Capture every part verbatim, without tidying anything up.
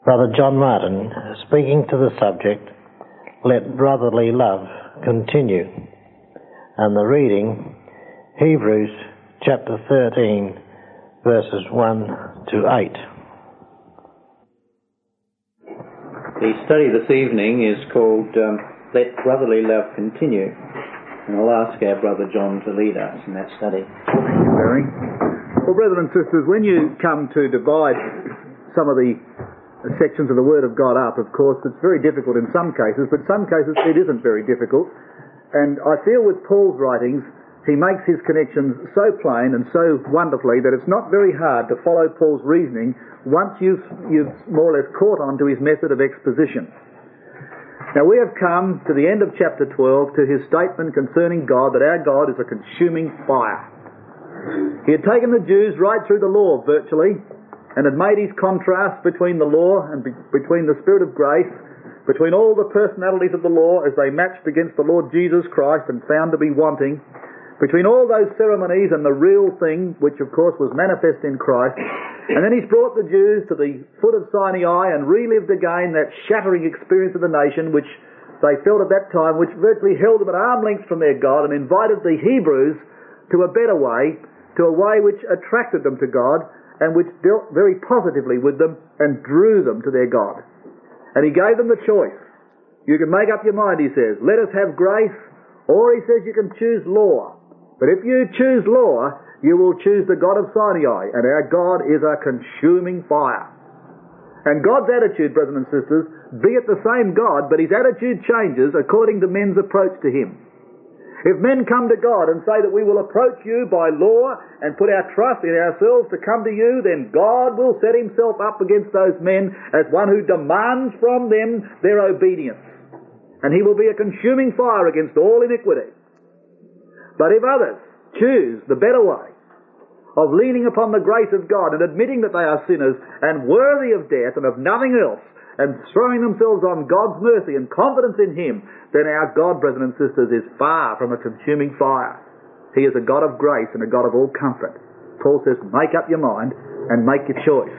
Brother John Martin, speaking to the subject, Let Brotherly Love Continue, and the reading, Hebrews chapter thirteen, verses one to eight. The study this evening is called um, Let Brotherly Love Continue, and I'll ask our Brother John to lead us in that study. Thank you, Barry. Well, brethren and sisters, when you come to divide some of the sections of the Word of God up, of course, it's very difficult in some cases, but in some cases it isn't very difficult. And I feel with Paul's writings, he makes his connections so plain and so wonderfully that it's not very hard to follow Paul's reasoning once you've, you've more or less caught on to his method of exposition. Now we have come to the end of chapter twelve to his statement concerning God, that our God is a consuming fire. He had taken the Jews right through the law virtually, and had made his contrast between the law and be- between the Spirit of grace, between all the personalities of the law as they matched against the Lord Jesus Christ and found to be wanting, between all those ceremonies and the real thing, which of course was manifest in Christ. And then he's brought the Jews to the foot of Sinai and relived again that shattering experience of the nation which they felt at that time, which virtually held them at arm's length from their God, and invited the Hebrews to a better way, to a way which attracted them to God, and which dealt very positively with them and drew them to their God. And he gave them the choice. You can make up your mind, he says, let us have grace, or he says you can choose law. But if you choose law, you will choose the God of Sinai, and our God is a consuming fire. And God's attitude, brethren and sisters, be it the same God, but his attitude changes according to men's approach to him. If men come to God and say that we will approach you by law and put our trust in ourselves to come to you, then God will set himself up against those men as one who demands from them their obedience. And he will be a consuming fire against all iniquity. But if others choose the better way of leaning upon the grace of God and admitting that they are sinners and worthy of death and of nothing else, and throwing themselves on God's mercy and confidence in him, then our God, brethren and sisters, is far from a consuming fire. He is a God of grace and a God of all comfort. Paul says, make up your mind and make your choice.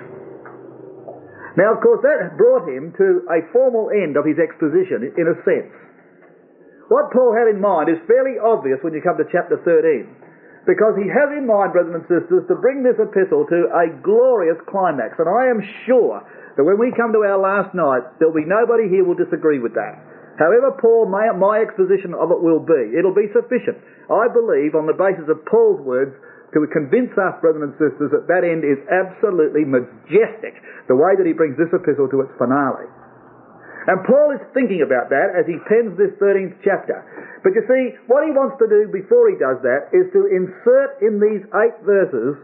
Now, of course, that brought him to a formal end of his exposition, in a sense. What Paul had in mind is fairly obvious when you come to chapter thirteen, because he has in mind, brethren and sisters, to bring this epistle to a glorious climax. And I am sure that when we come to our last night, there'll be nobody here will disagree with that. However poor my, my exposition of it will be, it'll be sufficient, I believe, on the basis of Paul's words, to convince us, brethren and sisters, that that end is absolutely majestic, the way that he brings this epistle to its finale. And Paul is thinking about that as he pens this thirteenth chapter. But you see, what he wants to do before he does that is to insert in these eight verses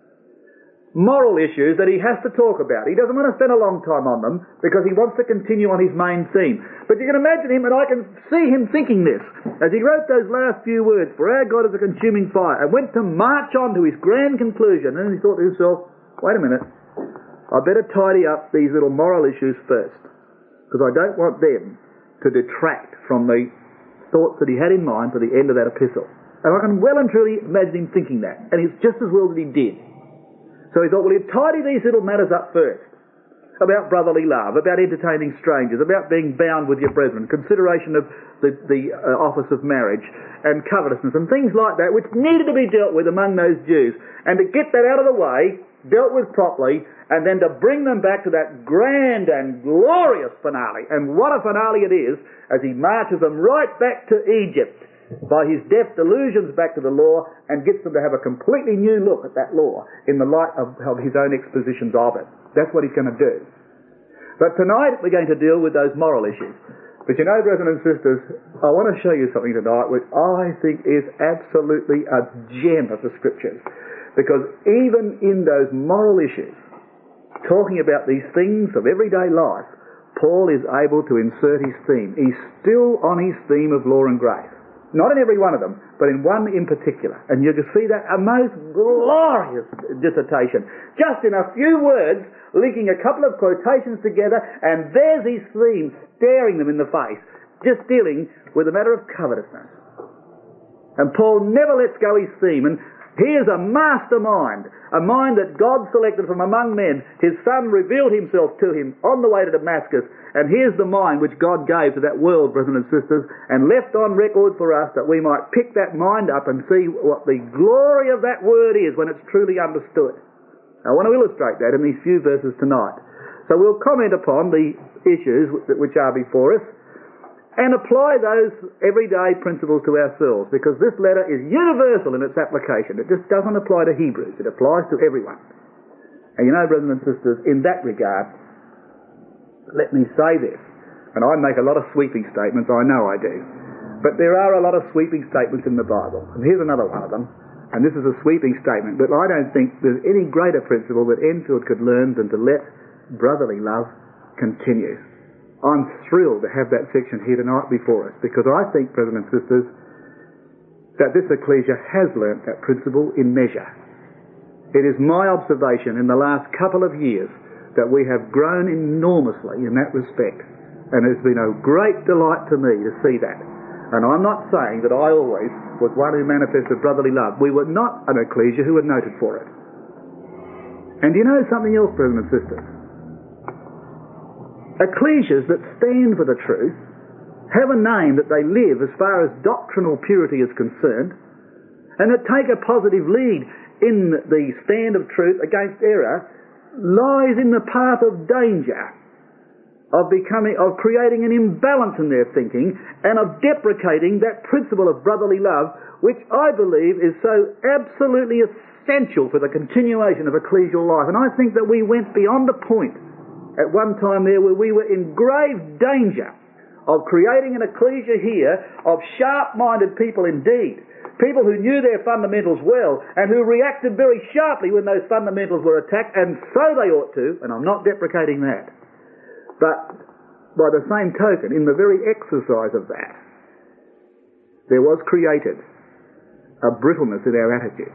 moral issues that he has to talk about. He doesn't want to spend a long time on them because he wants to continue on his main theme. But you can imagine him, and I can see him thinking this as he wrote those last few words, for our God is a consuming fire, and went to march on to his grand conclusion. And he thought to himself, wait a minute, I better tidy up these little moral issues first, because I don't want them to detract from the thoughts that he had in mind for the end of that epistle. And I can well and truly imagine him thinking that, and it's just as well that he did. So he thought, well, he'd tidy these little matters up first, about brotherly love, about entertaining strangers, about being bound with your brethren, consideration of the, the uh, office of marriage, and covetousness, and things like that, which needed to be dealt with among those Jews. And to get that out of the way, dealt with properly, and then to bring them back to that grand and glorious finale. And what a finale it is, as he marches them right back to Egypt, by his deft allusions back to the law, and gets them to have a completely new look at that law in the light of, of his own expositions of it. That's what he's going to do. But tonight we're going to deal with those moral issues. But you know, brethren and sisters, I want to show you something tonight which I think is absolutely a gem of the Scriptures. Because even in those moral issues, talking about these things of everyday life, Paul is able to insert his theme. He's still on his theme of law and grace. Not in every one of them, but in one in particular. And you can see that a most glorious dissertation. Just in a few words, linking a couple of quotations together, and there's his theme staring them in the face, just dealing with the matter of covetousness. And Paul never lets go his theme. And He is a mastermind, a mind that God selected from among men. His Son revealed himself to him on the way to Damascus, and here's the mind which God gave to that world, brothers and sisters, and left on record for us that we might pick that mind up and see what the glory of that word is when it's truly understood. I want to illustrate that in these few verses tonight. So we'll comment upon the issues which are before us, and apply those everyday principles to ourselves, because this letter is universal in its application. It just doesn't apply to Hebrews. It applies to everyone. And you know, brothers and sisters, in that regard, let me say this, and I make a lot of sweeping statements, I know I do, but there are a lot of sweeping statements in the Bible, and here's another one of them, and this is a sweeping statement, but I don't think there's any greater principle that Enfield could learn than to let brotherly love continue. I'm thrilled to have that section here tonight before us, because I think, brothers and sisters, that this ecclesia has learnt that principle in measure. It is my observation in the last couple of years that we have grown enormously in that respect, and it's been a great delight to me to see that. And I'm not saying that I always was one who manifested brotherly love. We were not an ecclesia who were noted for it. And do you know something else, brothers and sisters? Ecclesias that stand for the truth have a name that they live as far as doctrinal purity is concerned, and that take a positive lead in the stand of truth against error, lies in the path of danger of becoming, of creating an imbalance in their thinking and of deprecating that principle of brotherly love, which I believe is so absolutely essential for the continuation of ecclesial life. And I think that we went beyond the point at one time there where we were in grave danger of creating an ecclesia here of sharp-minded people indeed, people who knew their fundamentals well and who reacted very sharply when those fundamentals were attacked, and so they ought to, and I'm not deprecating that. But by the same token, in the very exercise of that, there was created a brittleness in our attitude.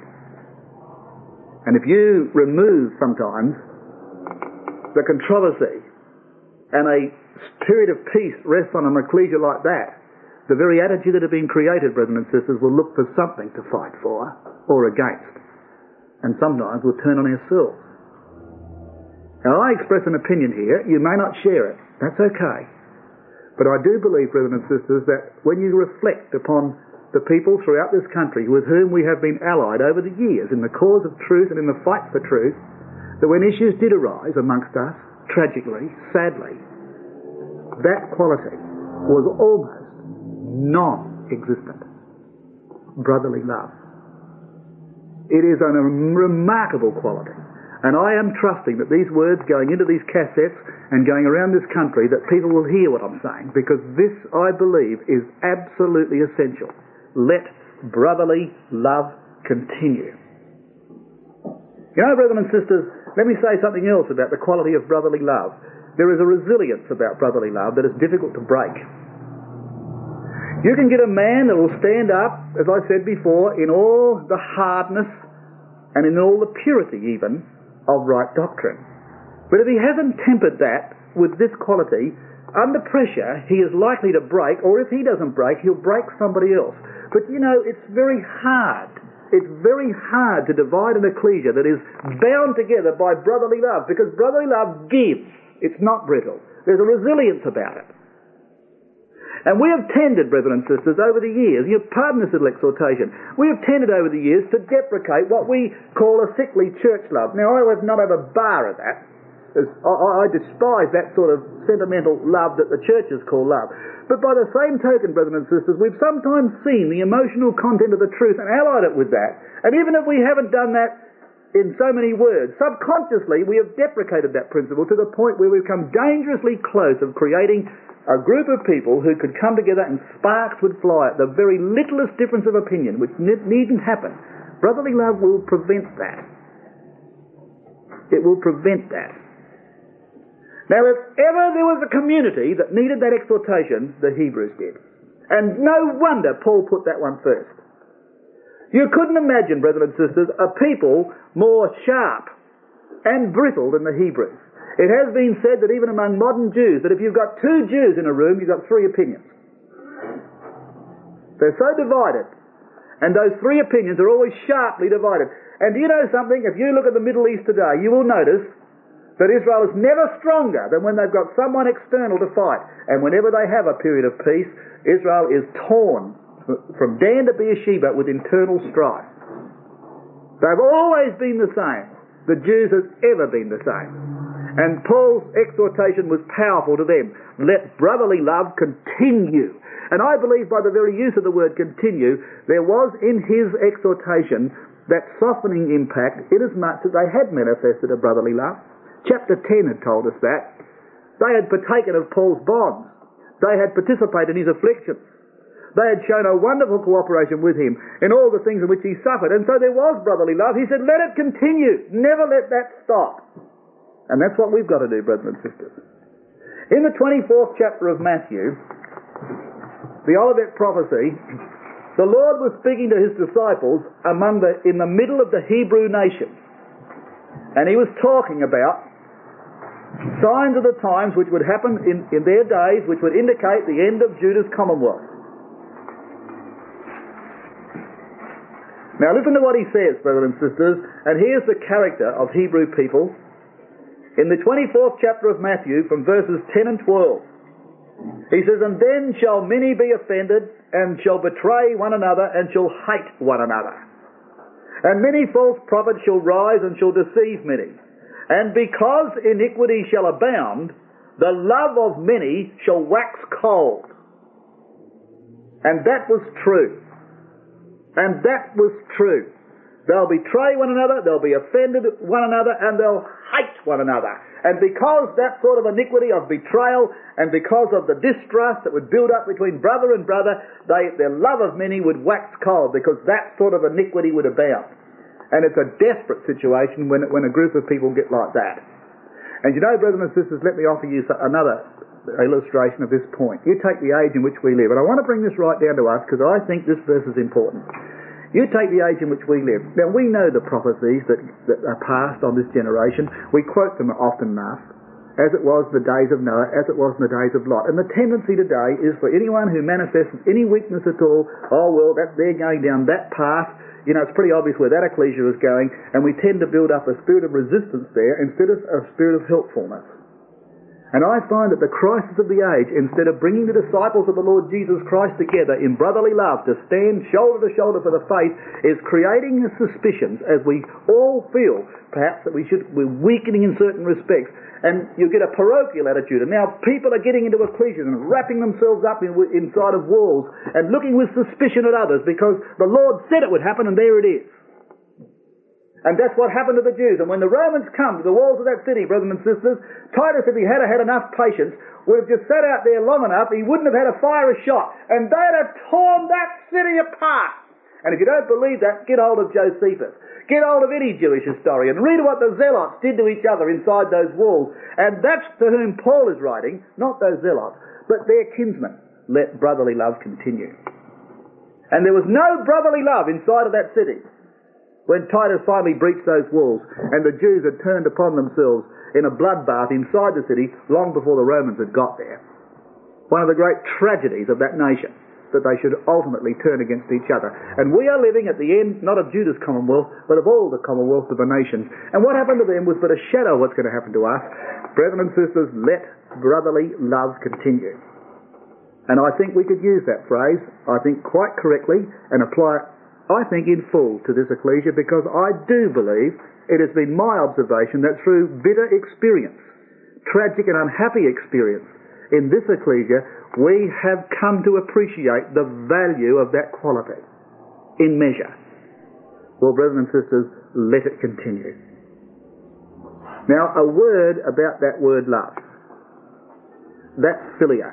And if you remove sometimes the controversy and a period of peace rests on an ecclesia like that, the very attitude that had been created, brothers and sisters, will look for something to fight for or against, and sometimes will turn on ourselves. Now, I express an opinion here. You may not share it. That's okay. But I do believe, brothers and sisters, that when you reflect upon the people throughout this country with whom we have been allied over the years in the cause of truth and in the fight for truth, that when issues did arise amongst us, tragically, sadly, that quality was almost non-existent. Brotherly love. It is a remarkable quality. And I am trusting that these words going into these cassettes and going around this country, that people will hear what I'm saying, because this, I believe, is absolutely essential. Let brotherly love continue. You know, brothers and sisters, let me say something else about the quality of brotherly love. There is a resilience about brotherly love that is difficult to break. You can get a man that will stand up, as I said before, in all the hardness and in all the purity even of right doctrine. But if he hasn't tempered that with this quality, under pressure he is likely to break, or if he doesn't break, he'll break somebody else. But you know, it's very hard. It's very hard to divide an ecclesia that is bound together by brotherly love, because brotherly love gives. It's not brittle. There's a resilience about it. And we have tended, brethren and sisters, over the years, you pardon this little exhortation, we have tended over the years to deprecate what we call a sickly church love. Now, I would not have a bar of that. I, I despise that sort of sentimental love that the churches call love. But by the same token, brethren and sisters, we've sometimes seen the emotional content of the truth and allied it with that. And even if we haven't done that in so many words, subconsciously we have deprecated that principle to the point where we've come dangerously close of creating a group of people who could come together and sparks would fly at the very littlest difference of opinion, which needn't happen. Brotherly love will prevent that. It will prevent that. Now, if ever there was a community that needed that exhortation, the Hebrews did. And no wonder Paul put that one first. You couldn't imagine, brethren and sisters, a people more sharp and brittle than the Hebrews. It has been said that even among modern Jews, that if you've got two Jews in a room, you've got three opinions. They're so divided. And those three opinions are always sharply divided. And do you know something? If you look at the Middle East today, you will notice that Israel is never stronger than when they've got someone external to fight. And whenever they have a period of peace, Israel is torn from Dan to Beersheba with internal strife. They've always been the same. The Jews have ever been the same. And Paul's exhortation was powerful to them. Let brotherly love continue. And I believe by the very use of the word continue, there was in his exhortation that softening impact inasmuch that they had manifested a brotherly love. Chapter ten had told us that. They had partaken of Paul's bonds. They had participated in his afflictions. They had shown a wonderful cooperation with him in all the things in which he suffered. And so there was brotherly love. He said, let it continue. Never let that stop. And that's what we've got to do, brothers and sisters. In the twenty-fourth chapter of Matthew, the Olivet prophecy, the Lord was speaking to his disciples among the, in the middle of the Hebrew nation. And he was talking about signs of the times which would happen in, in their days, which would indicate the end of Judah's commonwealth. Now listen to what he says, brothers and sisters, and here's the character of Hebrew people. In the twenty-fourth chapter of Matthew, from verses ten and twelve, he says, and then shall many be offended, and shall betray one another, and shall hate one another. And many false prophets shall rise, and shall deceive many. And because iniquity shall abound, the love of many shall wax cold. And that was true. And that was true. They'll betray one another, they'll be offended one another, and they'll hate one another. And because that sort of iniquity of betrayal, and because of the distrust that would build up between brother and brother, they, their love of many would wax cold, because that sort of iniquity would abound. And it's a desperate situation when, when a group of people get like that. And you know, brothers and sisters, let me offer you another illustration of this point. You take the age in which we live, and I want to bring this right down to us, because I think this verse is important. You take the age in which we live. Now, we know the prophecies that, that are passed on this generation. We quote them often enough, as it was the days of Noah, as it was in the days of Lot. And the tendency today is for anyone who manifests any weakness at all, oh, well, that they're going down that path. You know, it's pretty obvious where that ecclesia is going, and we tend to build up a spirit of resistance there instead of a spirit of helpfulness. And I find that the crisis of the age, instead of bringing the disciples of the Lord Jesus Christ together in brotherly love to stand shoulder to shoulder for the faith, is creating suspicions, as we all feel, perhaps, that we should, we're weakening in certain respects. And you get a parochial attitude. And now people are getting into ecclesias and wrapping themselves up in, inside of walls and looking with suspicion at others, because the Lord said it would happen, and there it is. And that's what happened to the Jews. And when the Romans come to the walls of that city, brothers and sisters, Titus, if he had had enough patience, would have just sat out there long enough, he wouldn't have had to fire a shot. And they'd have torn that city apart. And if you don't believe that, get hold of Josephus. Get hold of any Jewish historian. Read what the Zealots did to each other inside those walls. And that's to whom Paul is writing, not those Zealots, but their kinsmen. Let brotherly love continue. And there was no brotherly love inside of that city when Titus finally breached those walls, and the Jews had turned upon themselves in a bloodbath inside the city long before the Romans had got there. One of the great tragedies of that nation, that they should ultimately turn against each other. And we are living at the end, not of Judah's commonwealth, but of all the commonwealths of the nations. And what happened to them was but a shadow of what's going to happen to us. Brethren and sisters, let brotherly love continue. And I think we could use that phrase, I think quite correctly, and apply it, I think, in full to this ecclesia, because I do believe it has been my observation that through bitter experience, tragic and unhappy experience in this ecclesia, we have come to appreciate the value of that quality in measure. Well, brothers and sisters, let it continue. Now, a word about that word love. That's phileo.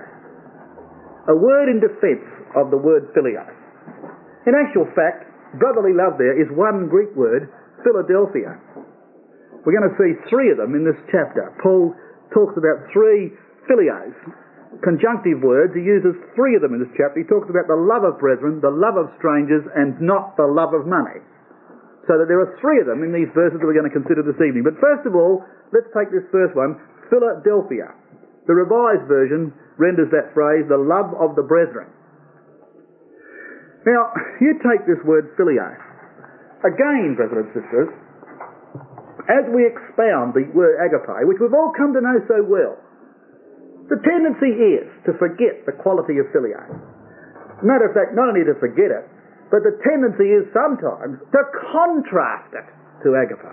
A word in defence of the word phileo. In actual fact, brotherly love there is one Greek word, Philadelphia. We're going to see three of them in this chapter. Paul talks about three phileos, conjunctive words. He uses three of them in this chapter. He talks about the love of brethren, the love of strangers, and not the love of money. So that there are three of them in these verses that we're going to consider this evening. But first of all, let's take this first one, Philadelphia. The Revised Version renders that phrase, the love of the brethren. Now, you take this word filio. Again, brothers and sisters, as we expound the word agape, which we've all come to know so well, the tendency is to forget the quality of filio. Matter of fact, not only to forget it, but the tendency is sometimes to contrast it to agape.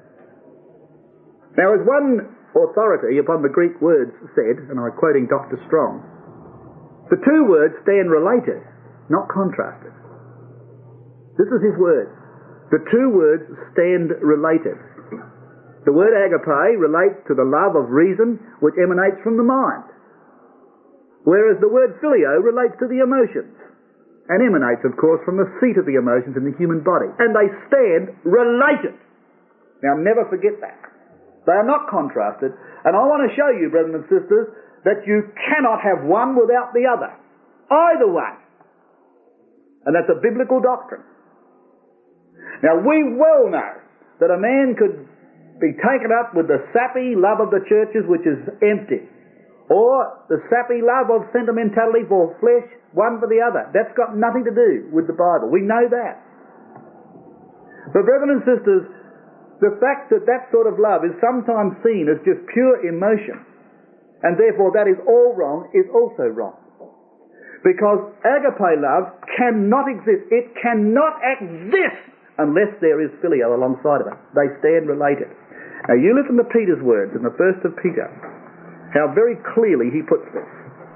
Now, as one authority upon the Greek words said, and I'm quoting Doctor Strong, the two words stand related, not contrasted. This is his word. The two words stand related. The word agape relates to the love of reason which emanates from the mind, whereas the word filio relates to the emotions and emanates, of course, from the seat of the emotions in the human body. And they stand related. Now, never forget that. They are not contrasted. And I want to show you, brothers and sisters, that you cannot have one without the other. Either way. And that's a biblical doctrine. Now, we well know that a man could be taken up with the sappy love of the churches, which is empty, or the sappy love of sentimentality for flesh, one for the other. That's got nothing to do with the Bible. We know that. But, brethren and sisters, the fact that that sort of love is sometimes seen as just pure emotion, and therefore that is all wrong, is also wrong. Because agape love cannot exist. It cannot exist unless there is filio alongside of it. They stand related. Now you listen to Peter's words in the first of Peter, how very clearly he puts this.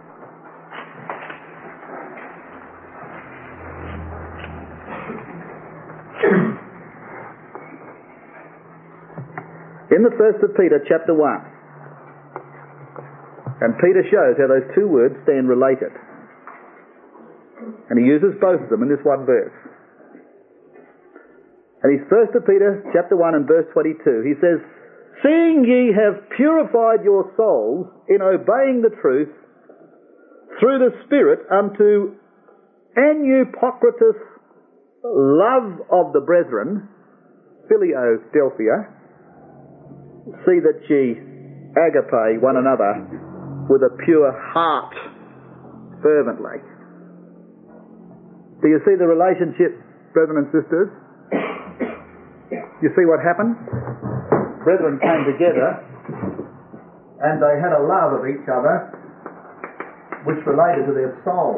In the first of Peter, chapter one, and Peter shows how those two words stand related. And he uses both of them in this one verse. And he's first of Peter, chapter one and verse twenty-two. He says, "Seeing ye have purified your souls in obeying the truth through the Spirit unto anupokritus love of the brethren, filio delphia, see that ye agape one another with a pure heart fervently." Do you see the relationship, brethren and sisters? You see what happened? Brethren came together and they had a love of each other which related to their souls.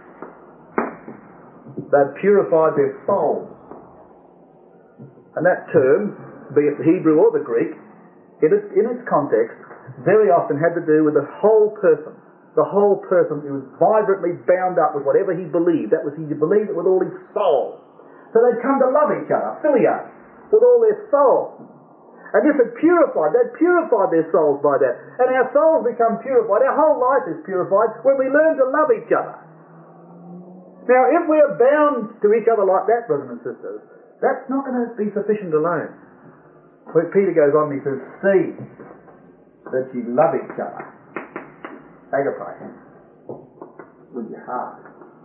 They'd purified their souls. And that term, be it the Hebrew or the Greek, in its, in its context, very often had to do with the whole person. The whole person who was vibrantly bound up with whatever he believed. That was, he believed it with all his soul. So they'd come to love each other, filio, with all their soul. And this had purified, they'd purified their souls by that. And our souls become purified, our whole life is purified when we learn to love each other. Now, if we are bound to each other like that, brothers and sisters, that's not going to be sufficient alone. When Peter goes on, he says, "See that ye love each other." Agape, with your heart.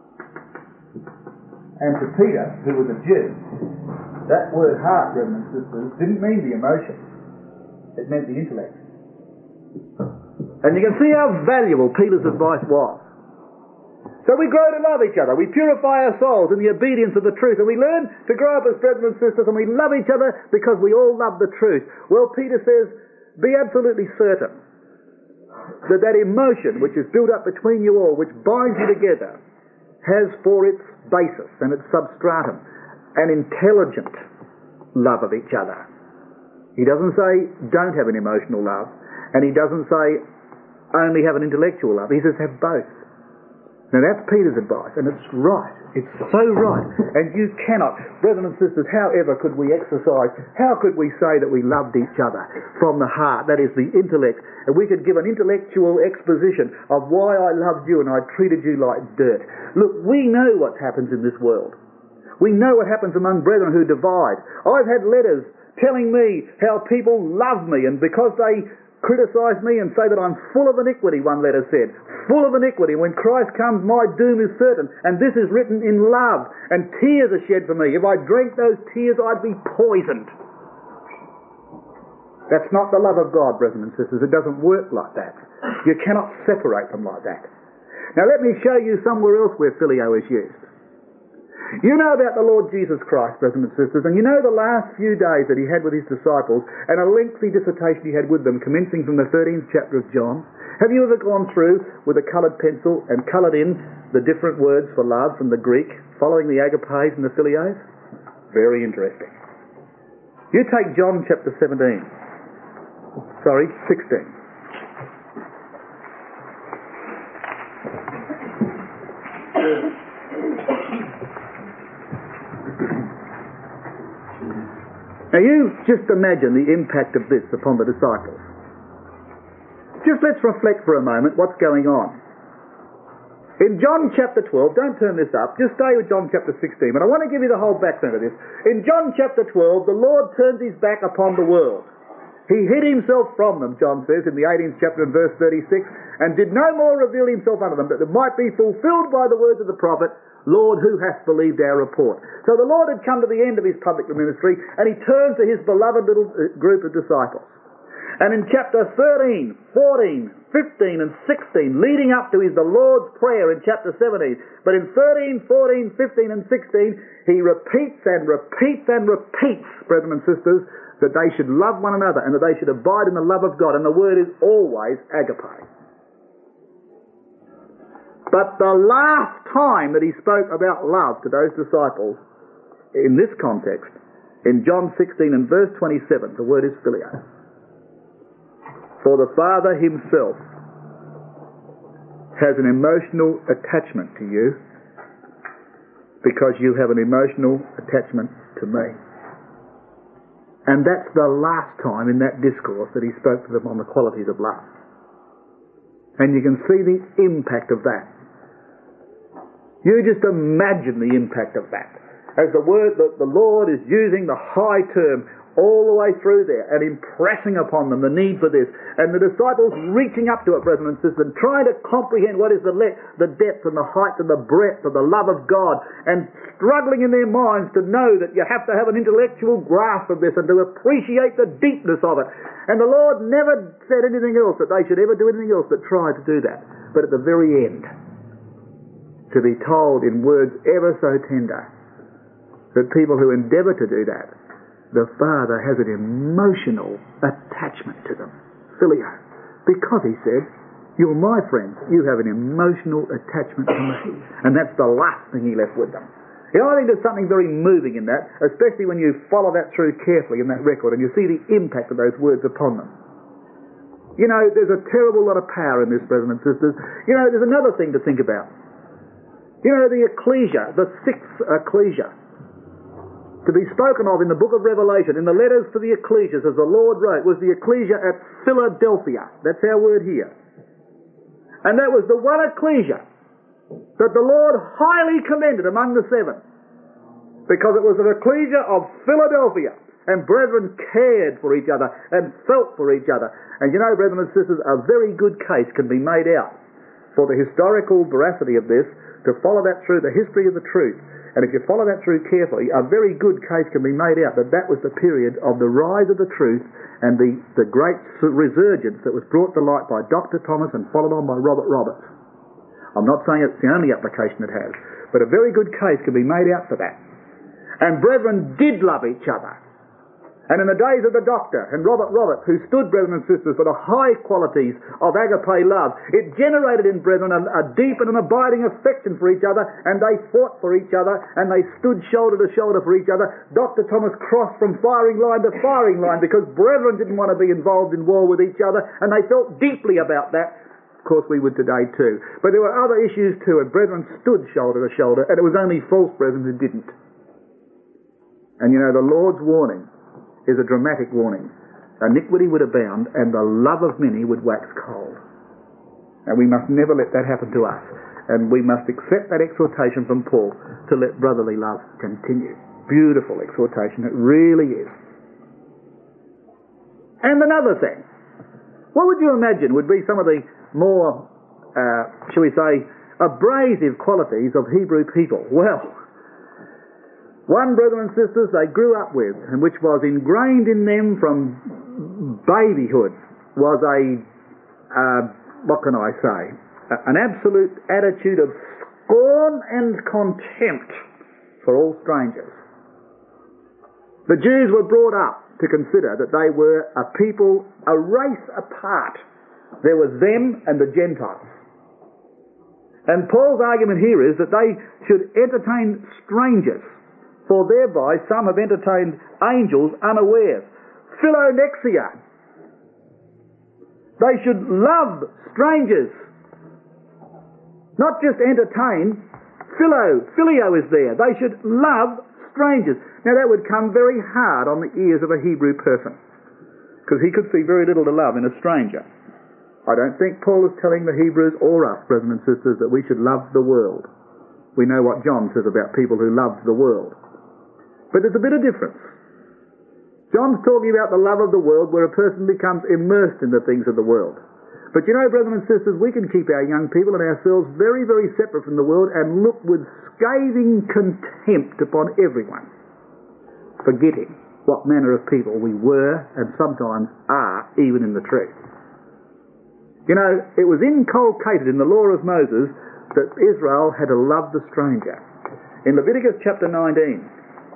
And to Peter, who was a Jew, that word heart, brothers and sisters, didn't mean the emotion. It meant the intellect. And you can see how valuable Peter's advice was. So we grow to love each other. We purify our souls in the obedience of the truth. And we learn to grow up as brethren and sisters, and we love each other because we all love the truth. Well, Peter says, be absolutely certain that that emotion which is built up between you all, which binds you together, has for its basis and its substratum an intelligent love of each other. He doesn't say don't have an emotional love, and he doesn't say only have an intellectual love. He says have both. Now that's Peter's advice, and it's right. It's so right. And you cannot, brethren and sisters, however could we exercise, how could we say that we loved each other from the heart, that is the intellect, and we could give an intellectual exposition of why I loved you and I treated you like dirt. Look, we know what happens in this world. We know what happens among brethren who divide. I've had letters telling me how people love me, and because they criticize me and say that I'm full of iniquity, one letter said. Full of iniquity. When Christ comes, my doom is certain. And this is written in love. And tears are shed for me. If I drank those tears, I'd be poisoned. That's not the love of God, brethren and sisters. It doesn't work like that. You cannot separate them like that. Now let me show you somewhere else where filio is used. You know about the Lord Jesus Christ, brothers and sisters, and you know the last few days that he had with his disciples and a lengthy dissertation he had with them, commencing from the thirteenth chapter of John. Have you ever gone through with a coloured pencil and coloured in the different words for love from the Greek, following the agapes and the philios? Very interesting. You take John chapter seventeen. Sorry, sixteen. Now you just imagine the impact of this upon the disciples. Just let's reflect for a moment what's going on. In John chapter twelve, don't turn this up, just stay with John chapter sixteen, but I want to give you the whole background of this. In John chapter twelve, the Lord turns his back upon the world. He hid himself from them, John says in the eighteenth chapter and verse thirty-six, and did no more reveal himself unto them, that it might be fulfilled by the words of the prophet, Lord, who hath believed our report? So the Lord had come to the end of his public ministry, and he turned to his beloved little group of disciples. And in chapter thirteen, fourteen, fifteen and sixteen, leading up to his the Lord's Prayer in chapter seventeen, but in thirteen, fourteen, fifteen and sixteen, he repeats and repeats and repeats, brethren and sisters, that they should love one another and that they should abide in the love of God. And the word is always agape. But the last time that he spoke about love to those disciples, in this context, in John sixteen and verse twenty-seven, the word is phileo. For the Father himself has an emotional attachment to you because you have an emotional attachment to me. And that's the last time in that discourse that he spoke to them on the qualities of love. And you can see the impact of that. You just imagine the impact of that. As the word that the Lord is using the high term all the way through there and impressing upon them the need for this. And the disciples reaching up to it, brethren and sisters, and trying to comprehend what is the, le- the depth and the height and the breadth of the love of God, and struggling in their minds to know that you have to have an intellectual grasp of this and to appreciate the deepness of it. And the Lord never said anything else that they should ever do anything else but try to do that. But at the very end, to be told in words ever so tender that people who endeavour to do that, the Father has an emotional attachment to them. Phileo. Because he said, you're my friends, you have an emotional attachment to me. And that's the last thing he left with them. You know, I think there's something very moving in that, especially when you follow that through carefully in that record and you see the impact of those words upon them. You know, there's a terrible lot of power in this, brothers and sisters. You know, there's another thing to think about. You know, the ecclesia, the sixth ecclesia, to be spoken of in the book of Revelation, in the letters to the ecclesias, as the Lord wrote, was the ecclesia at Philadelphia. That's our word here. And that was the one ecclesia that the Lord highly commended among the seven, because it was an ecclesia of Philadelphia, and brethren cared for each other and felt for each other. And you know, brethren and sisters, a very good case can be made out for the historical veracity of this, to follow that through the history of the truth. And if you follow that through carefully, a very good case can be made out that that was the period of the rise of the truth and the, the great resurgence that was brought to light by Doctor Thomas and followed on by Robert Roberts. I'm not saying it's the only application it has, but a very good case can be made out for that. And brethren did love each other. And in the days of the Doctor and Robert Roberts, who stood, brethren and sisters, for the high qualities of agape love, it generated in brethren a, a deep and an abiding affection for each other, and they fought for each other, and they stood shoulder to shoulder for each other. Doctor Thomas crossed from firing line to firing line because brethren didn't want to be involved in war with each other, and they felt deeply about that. Of course, we would today too. But there were other issues too, and brethren stood shoulder to shoulder, and it was only false brethren who didn't. And you know, the Lord's warning is a dramatic warning. Iniquity would abound and the love of many would wax cold. And we must never let that happen to us. And we must accept that exhortation from Paul to let brotherly love continue. Beautiful exhortation, it really is. And another thing, what would you imagine would be some of the more, uh, shall we say, abrasive qualities of Hebrew people? Well, one, brethren and sisters, they grew up with, and which was ingrained in them from babyhood, was a, uh, what can I say, an absolute attitude of scorn and contempt for all strangers. The Jews were brought up to consider that they were a people, a race apart. There was them and the Gentiles. And Paul's argument here is that they should entertain strangers, for thereby some have entertained angels unawares. Philonexia. They should love strangers. Not just entertain. Philo, filio is there. They should love strangers. Now that would come very hard on the ears of a Hebrew person, because he could see very little to love in a stranger. I don't think Paul is telling the Hebrews or us, brothers and sisters, that we should love the world. We know what John says about people who love the world. But there's a bit of difference. John's talking about the love of the world where a person becomes immersed in the things of the world. But you know, brothers and sisters, we can keep our young people and ourselves very, very separate from the world and look with scathing contempt upon everyone, forgetting what manner of people we were and sometimes are even in the truth. You know, it was inculcated in the law of Moses that Israel had to love the stranger. In Leviticus chapter nineteen,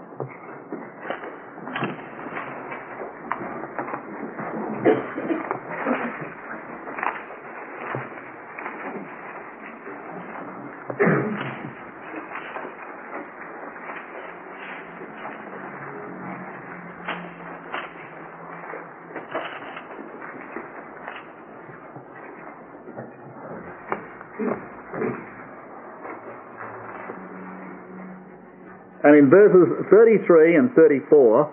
and in verses thirty-three and thirty-four,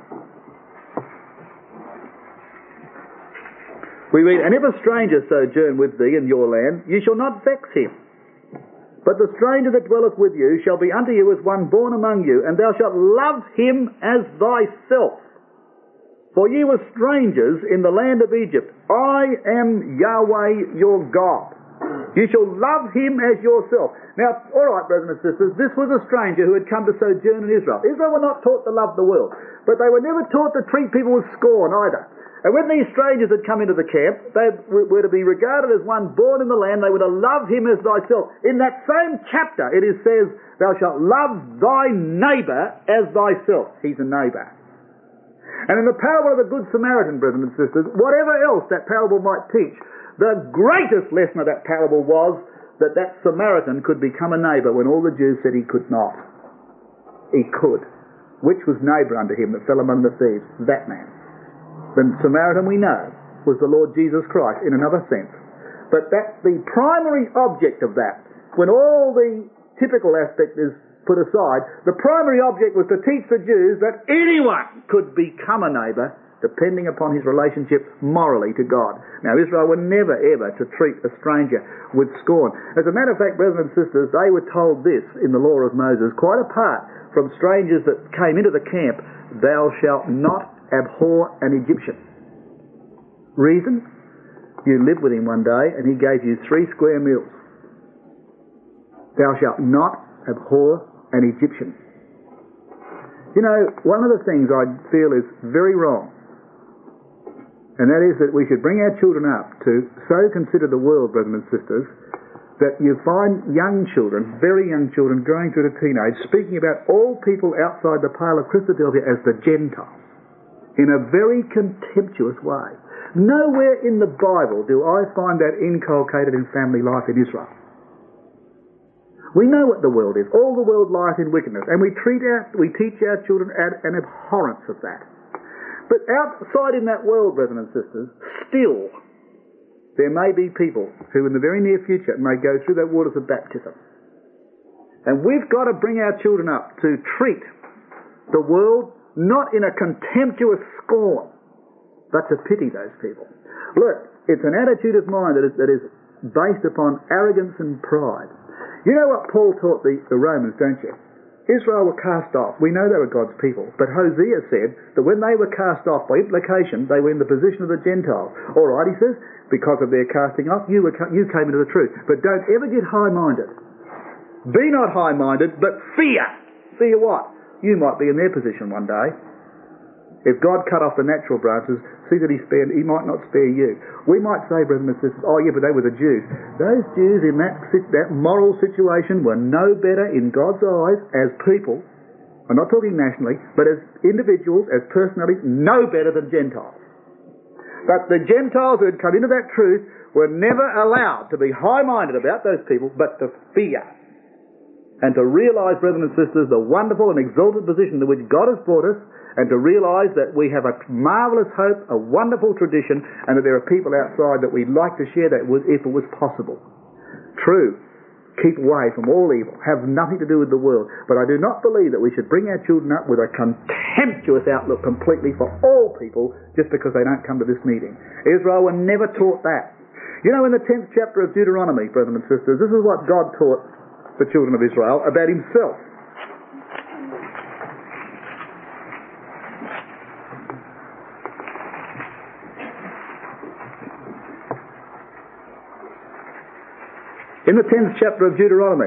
we read, "And if a stranger sojourn with thee in your land, you shall not vex him. But the stranger that dwelleth with you shall be unto you as one born among you, and thou shalt love him as thyself. For ye were strangers in the land of Egypt. I am Yahweh your God. You shall love him as yourself." Now, all right, brothers and sisters, this was a stranger who had come to sojourn in Israel. Israel were not taught to love the world, but they were never taught to treat people with scorn either. And when these strangers had come into the camp, they were to be regarded as one born in the land. They were to love him as thyself. In that same chapter, it is says, "Thou shalt love thy neighbour as thyself." He's a neighbour. And in the parable of the Good Samaritan, brothers and sisters, whatever else that parable might teach, the greatest lesson of that parable was that that Samaritan could become a neighbour when all the Jews said he could not. He could. Which was neighbour unto him that fell among the thieves? That man. The Samaritan we know was the Lord Jesus Christ in another sense. But that's the primary object of that. When all the typical aspect is put aside, the primary object was to teach the Jews that anyone could become a neighbour depending upon his relationship morally to God. Now, Israel were never ever to treat a stranger with scorn. As a matter of fact, brothers and sisters, they were told this in the law of Moses, quite apart from strangers that came into the camp, "Thou shalt not abhor an Egyptian." Reason? You lived with him one day and he gave you three square meals. Thou shalt not abhor an Egyptian. You know, one of the things I feel is very wrong, and that is that we should bring our children up to so consider the world, brothers and sisters, that you find young children, very young children, growing through to teenage, speaking about all people outside the pale of Christadelphia as the Gentiles, in a very contemptuous way. Nowhere in the Bible do I find that inculcated in family life in Israel. We know what the world is. All the world lieth in wickedness, and we treat our, we teach our children an abhorrence of that. But outside in that world, brothers and sisters, still there may be people who in the very near future may go through the waters of baptism. And we've got to bring our children up to treat the world not in a contemptuous scorn, but to pity those people. Look, it's an attitude of mind that is, that is based upon arrogance and pride. You know what Paul taught the, the Romans, don't you? Israel were cast off. We know they were God's people. But Hosea said that when they were cast off, by implication, they were in the position of the Gentiles. All right, he says, because of their casting off, you, were, you came into the truth. But don't ever get high-minded. Be not high-minded, but fear. Fear what? You might be in their position one day. If God cut off the natural branches, see that he spared, he might not spare you. We might say, brothers and sisters, oh yeah, but they were the Jews. Those Jews in that, that moral situation were no better in God's eyes as people I'm not talking nationally, but as individuals, as personalities, no better than Gentiles. But the Gentiles who had come into that truth were never allowed to be high-minded about those people, but to fear. And to realise, brethren and sisters, the wonderful and exalted position to which God has brought us, and to realise that we have a marvellous hope, a wonderful tradition, and that there are people outside that we'd like to share that with if it was possible. True. Keep away from all evil. Have nothing to do with the world. But I do not believe that we should bring our children up with a contemptuous outlook completely for all people just because they don't come to this meeting. Israel were never taught that. You know, in the tenth chapter of Deuteronomy, brethren and sisters, this is what God taught the children of Israel about himself. In the tenth chapter of Deuteronomy,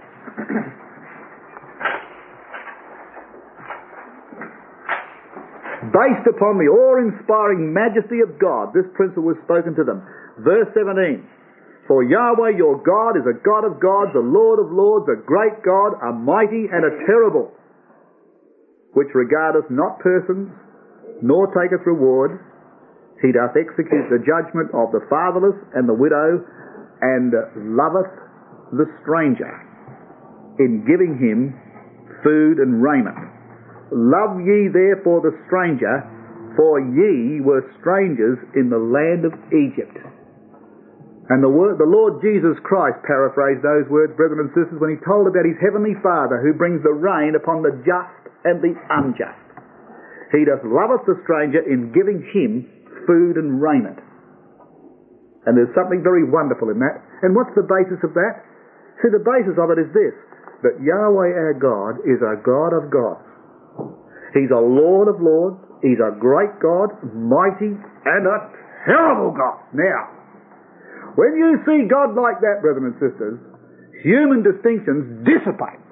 based upon the awe-inspiring majesty of God, this principle was spoken to them. Verse seventeen, for Yahweh your God is a God of gods, a Lord of lords, a great God, a mighty and a terrible, which regardeth not persons, nor taketh reward. He doth execute the judgment of the fatherless and the widow, and loveth the stranger, in giving him food and raiment. Love ye therefore the stranger, for ye were strangers in the land of Egypt. And the, word, the Lord Jesus Christ paraphrased those words, brethren and sisters, when he told about his heavenly Father who brings the rain upon the just and the unjust. He doth loveth the stranger in giving him food and raiment. And there's something very wonderful in that. And what's the basis of that? See, the basis of it is this, that Yahweh our God is a God of gods. He's a Lord of lords. He's a great God, mighty, and a terrible God. Now, when you see God like that, brethren and sisters, human distinctions dissipate.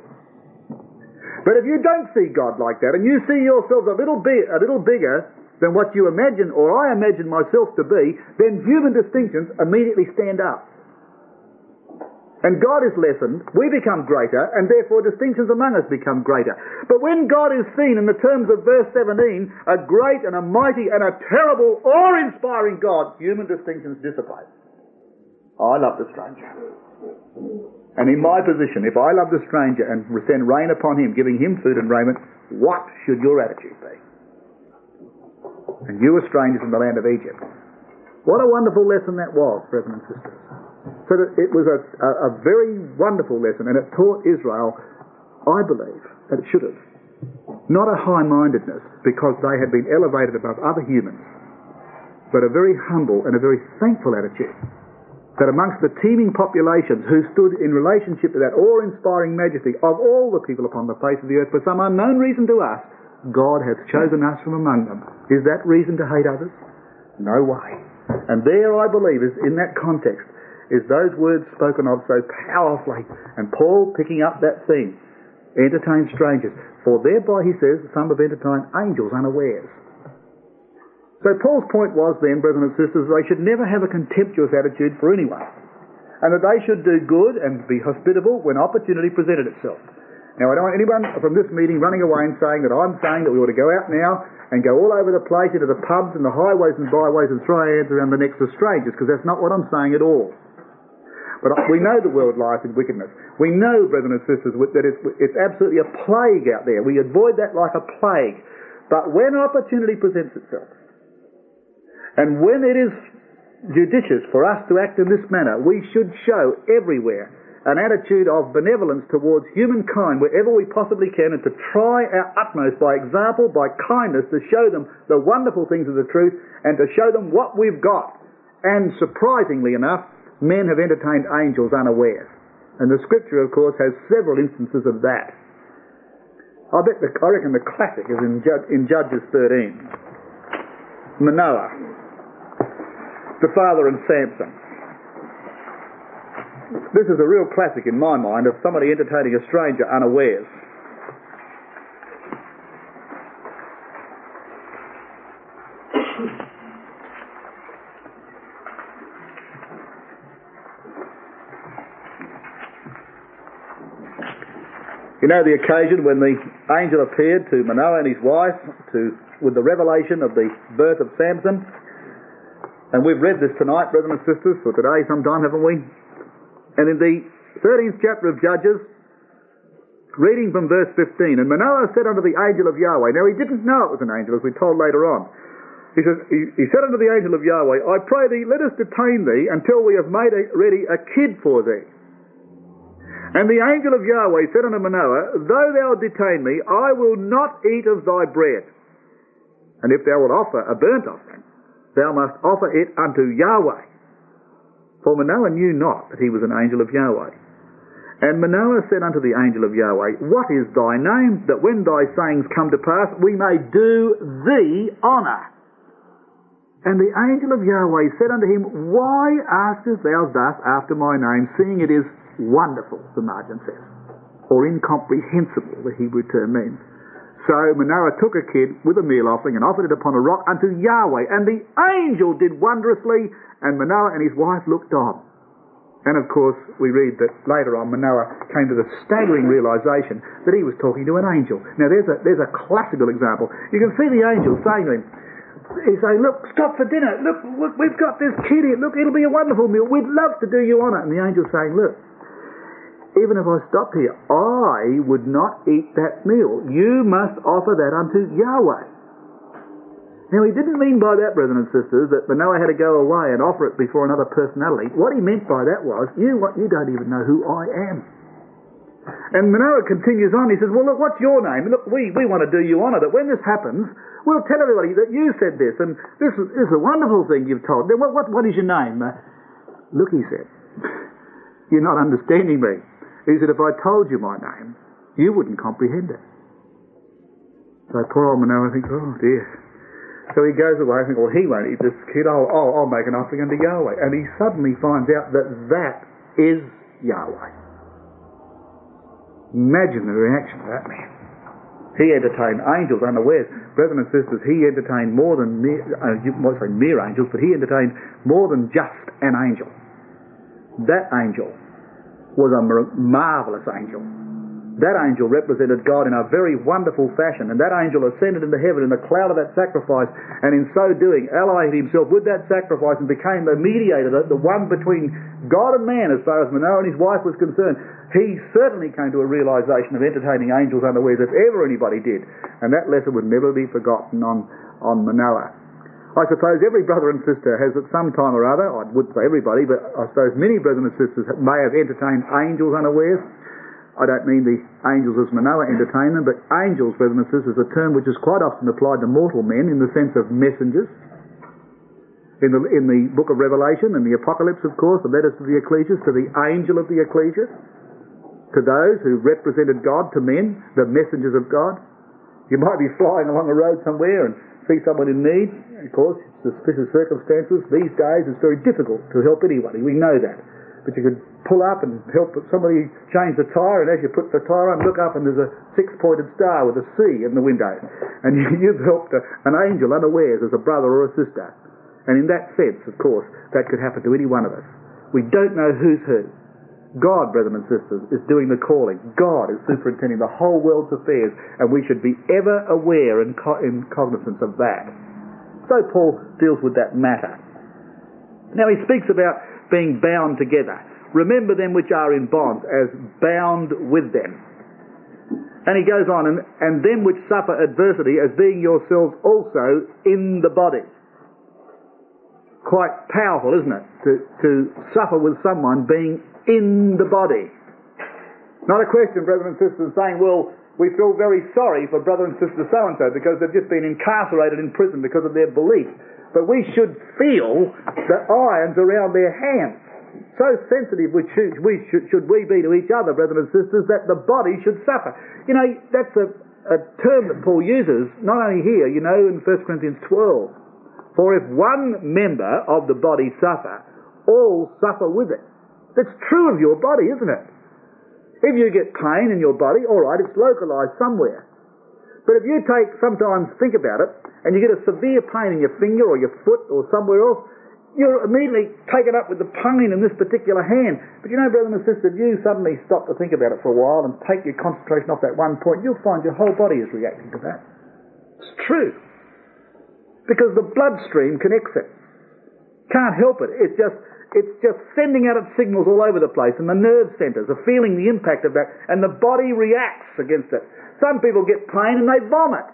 But if you don't see God like that, and you see yourselves a little bit, a little bigger than what you imagine, or I imagine myself to be, then human distinctions immediately stand up. And God is lessened, we become greater, and therefore distinctions among us become greater. But when God is seen in the terms of verse seventeen, a great and a mighty and a terrible, awe-inspiring God, human distinctions dissipate. I love the stranger. And in my position, if I love the stranger and send rain upon him, giving him food and raiment, what should your attitude be? And you were strangers in the land of Egypt. What a wonderful lesson that was, brethren and sisters. So that it was a, a, a very wonderful lesson, and it taught Israel, I believe, that it should have, not a high-mindedness because they had been elevated above other humans, but a very humble and a very thankful attitude. That amongst the teeming populations who stood in relationship to that awe-inspiring majesty of all the people upon the face of the earth, for some unknown reason to us, God hath chosen us from among them. Is that reason to hate others? No way. And there, I believe, is in that context, is those words spoken of so powerfully. And Paul picking up that theme, entertain strangers. For thereby, he says, some have entertained angels unawares. So Paul's point was then, brethren and sisters, they should never have a contemptuous attitude for anyone. And that they should do good and be hospitable when opportunity presented itself. Now, I don't want anyone from this meeting running away and saying that I'm saying that we ought to go out now and go all over the place into the pubs and the highways and byways and throw our hands around the necks of strangers, because that's not what I'm saying at all. But we know the world lies in wickedness. We know, brethren and sisters, that it's, it's absolutely a plague out there. We avoid that like a plague. But when opportunity presents itself, and when it is judicious for us to act in this manner, we should show everywhere an attitude of benevolence towards humankind wherever we possibly can, and to try our utmost by example, by kindness, to show them the wonderful things of the truth and to show them what we've got. And surprisingly enough, men have entertained angels unawares. And the scripture, of course, has several instances of that. I bet the, I reckon the classic is in, Jud- in Judges thirteen. Manoah, the father and Samson. This is a real classic in my mind of somebody entertaining a stranger unawares. You know the occasion when the angel appeared to Manoah and his wife to, with the revelation of the birth of Samson. And we've read this tonight, brothers and sisters, for today sometime, haven't we? And in the thirteenth chapter of Judges, reading from verse fifteen, and Manoah said unto the angel of Yahweh, now he didn't know it was an angel, as we're told later on. He says, he, he said unto the angel of Yahweh, I pray thee, let us detain thee until we have made a, ready a kid for thee. And the angel of Yahweh said unto Manoah, though thou detain me, I will not eat of thy bread. And if thou wilt offer a burnt offering, thou must offer it unto Yahweh. For Manoah knew not that he was an angel of Yahweh. And Manoah said unto the angel of Yahweh, what is thy name, that when thy sayings come to pass, we may do thee honour? And the angel of Yahweh said unto him, why askest thou thus after my name, seeing it is wonderful, the margin says, or incomprehensible, the Hebrew term means. So Manoah took a kid with a meal offering and offered it upon a rock unto Yahweh. And the angel did wondrously, and Manoah and his wife looked on. And of course, we read that later on Manoah came to the staggering realisation that he was talking to an angel. Now there's a, there's a classical example. You can see the angel saying to him, he's saying, look, stop for dinner. Look, look, we've got this kid here. Look, it'll be a wonderful meal. We'd love to do you honour. And the angel's saying, look, even if I stopped here, I would not eat that meal. You must offer that unto Yahweh. Now, he didn't mean by that, brethren and sisters, that Manoah had to go away and offer it before another personality. What he meant by that was, you, you don't even know who I am. And Manoah continues on. He says, well, look, what's your name? Look, we, we want to do you honour, that when this happens, we'll tell everybody that you said this, and this is, this is a wonderful thing you've told. Then what, what, what is your name? Uh, look, he said, you're not understanding me. He said, if I told you my name, you wouldn't comprehend it. So poor old Manoah thinks, oh dear. So he goes away and thinks, well, he won't eat this kid. I'll, I'll, I'll make an offering unto Yahweh. And he suddenly finds out that that is Yahweh. Imagine the reaction of that man. He entertained angels unawares. Brethren and sisters, he entertained more than mere, uh, you might say mere angels, but he entertained more than just an angel. That angel was a marvellous angel. That angel represented God in a very wonderful fashion, and that angel ascended into heaven in the cloud of that sacrifice, and in so doing allied himself with that sacrifice and became the mediator, the, the one between God and man as far as Manoah and his wife was concerned. He certainly came to a realisation of entertaining angels unawares, if ever anybody did, and that lesson would never be forgotten on, on Manoah. I suppose every brother and sister has at some time or other, I wouldn't say everybody, but I suppose many brothers and sisters may have entertained angels unawares. I don't mean the angels as Manoah entertained them, but angels, brothers and sisters, is a term which is quite often applied to mortal men in the sense of messengers. In the, in the book of Revelation and the Apocalypse, of course, the letters to the ecclesias, to the angel of the ecclesias, to those who represented God to men, the messengers of God. You might be flying along a road somewhere and see someone in need. Of course, suspicious circumstances. These days it's very difficult to help anybody. We know that. But you could pull up and help somebody change the tyre, and as you put the tyre on, look up and there's a six-pointed star with a C in the window. And you, you've helped a, an angel unawares as a brother or a sister. And in that sense, of course, that could happen to any one of us. We don't know who's who. God, brethren and sisters, is doing the calling. God is superintending the whole world's affairs, and we should be ever aware and co- in cognizance of that. So Paul deals with that matter. Now he speaks about being bound together. Remember them which are in bonds as bound with them. And he goes on, and, and them which suffer adversity as being yourselves also in the body. Quite powerful, isn't it? To, to suffer with someone being in the body. Not a question, brothers and sisters, saying, well, we feel very sorry for brother and sister so-and-so because they've just been incarcerated in prison because of their belief. But we should feel the irons around their hands. So sensitive we should, we should, should we be to each other, brothers and sisters, that the body should suffer. You know, that's a, a term that Paul uses, not only here, you know, in First Corinthians twelve. For if one member of the body suffer, all suffer with it. That's true of your body, isn't it? If you get pain in your body, all right, it's localised somewhere. But if you take, sometimes think about it, and you get a severe pain in your finger or your foot or somewhere else, you're immediately taken up with the pain in this particular hand. But you know, brother and sister, if you suddenly stop to think about it for a while and take your concentration off that one point, you'll find your whole body is reacting to that. It's true. Because the bloodstream connects it. Can't help it. It's just, it's just sending out its signals all over the place, and the nerve centres are feeling the impact of that, and the body reacts against it. Some people get pain and they vomit.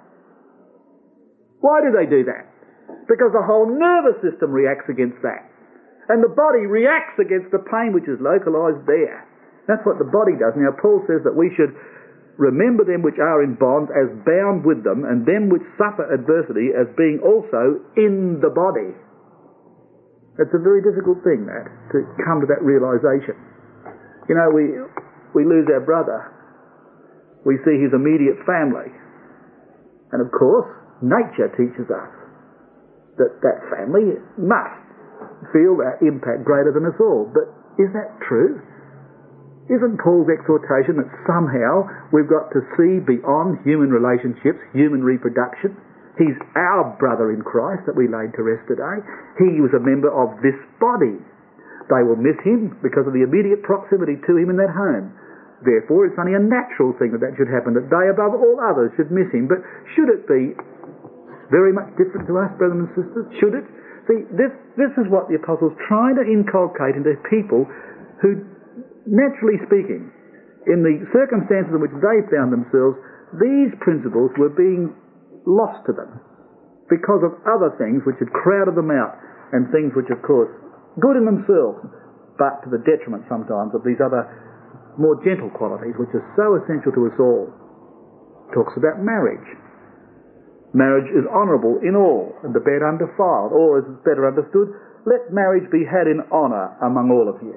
Why do they do that? Because the whole nervous system reacts against that. And the body reacts against the pain which is localised there. That's what the body does. Now Paul says that we should remember them which are in bonds as bound with them, and them which suffer adversity as being also in the body. It's a very difficult thing, that, to come to that realisation. You know, we, we lose our brother. We see his immediate family. And of course, nature teaches us that that family must feel that impact greater than us all. But is that true? Isn't Paul's exhortation that somehow we've got to see beyond human relationships, human reproduction? He's our brother in Christ that we laid to rest today. He was a member of this body. They will miss him because of the immediate proximity to him in that home. Therefore, it's only a natural thing that that should happen, that they above all others should miss him. But should it be very much different to us, brothers and sisters? Should it? See, this, this is what the apostles try to inculcate into people who, naturally speaking, in the circumstances in which they found themselves, these principles were being lost to them because of other things which had crowded them out, and things which, of course, good in themselves, but to the detriment sometimes of these other more gentle qualities which are so essential to us all. Talks about marriage. Marriage is honourable in all, and the bed undefiled, or as it's better understood, let marriage be had in honour among all of you.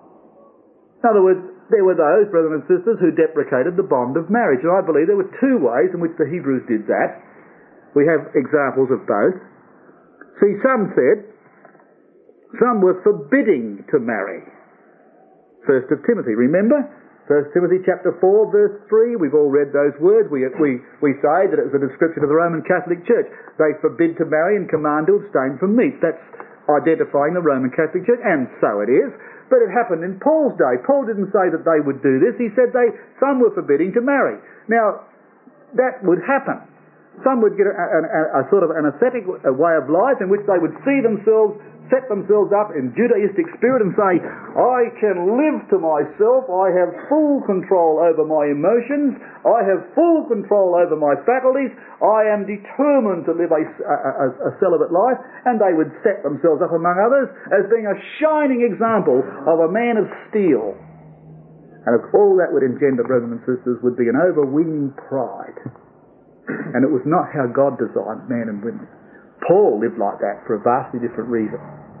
In other words, there were those, brothers and sisters, who deprecated the bond of marriage, and I believe there were two ways in which the Hebrews did that. We have examples of both. See, some said, some were forbidding to marry. First of Timothy, remember? First Timothy chapter four, verse three, we've all read those words. We, we, we say that it was a description of the Roman Catholic Church. They forbid to marry and command to abstain from meat. That's identifying the Roman Catholic Church, and so it is. But it happened in Paul's day. Paul didn't say that they would do this. He said they some were forbidding to marry. Now, that would happen. Some would get a, a, a sort of an ascetic way of life in which they would see themselves, set themselves up in Judaistic spirit and say, I can live to myself, I have full control over my emotions, I have full control over my faculties, I am determined to live a, a, a celibate life, and they would set themselves up among others as being a shining example of a man of steel. And if all that would engender, brothers and sisters, would be an overweening pride. And it was not how God designed man and women. Paul lived like that for a vastly different reason.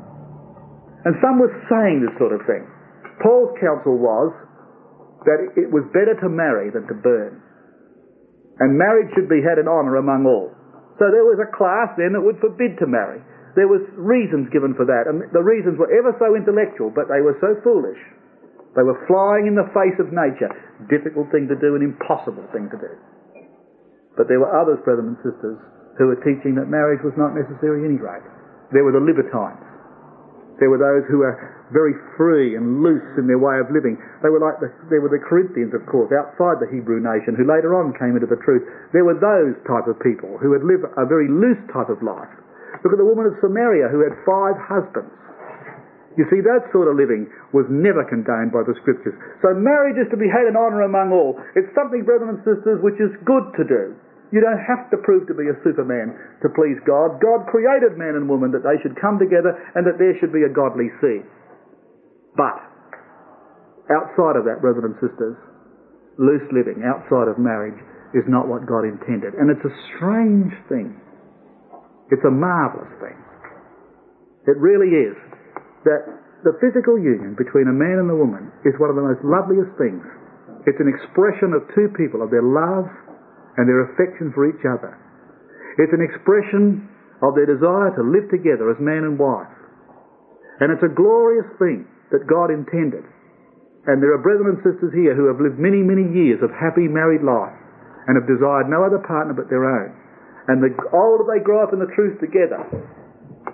And some were saying this sort of thing. Paul's counsel was that it was better to marry than to burn. And marriage should be had in honour among all. So there was a class then that would forbid to marry. There was reasons given for that, and the reasons were ever so intellectual, but they were so foolish. They were flying in the face of nature. Difficult thing to do, an impossible thing to do. But there were others, brothers and sisters, who were teaching that marriage was not necessary at any rate. There were the libertines. There were those who were very free and loose in their way of living. They were like the, there were the Corinthians, of course, outside the Hebrew nation, who later on came into the truth. There were those type of people who had lived a very loose type of life. Look at the woman of Samaria who had five husbands. You see, that sort of living was never condoned by the Scriptures. So marriage is to be had in honour among all. It's something, brothers and sisters, which is good to do. You don't have to prove to be a superman to please God. God created man and woman that they should come together and that there should be a godly seed. But outside of that, brothers and sisters, loose living outside of marriage is not what God intended. And it's a strange thing. It's a marvellous thing. It really is. That the physical union between a man and a woman is one of the most loveliest things. It's an expression of two people, of their love and their affection for each other. It's an expression of their desire to live together as man and wife. And it's a glorious thing that God intended. And there are brethren and sisters here who have lived many, many years of happy married life and have desired no other partner but their own. And the older they grow up in the truth together,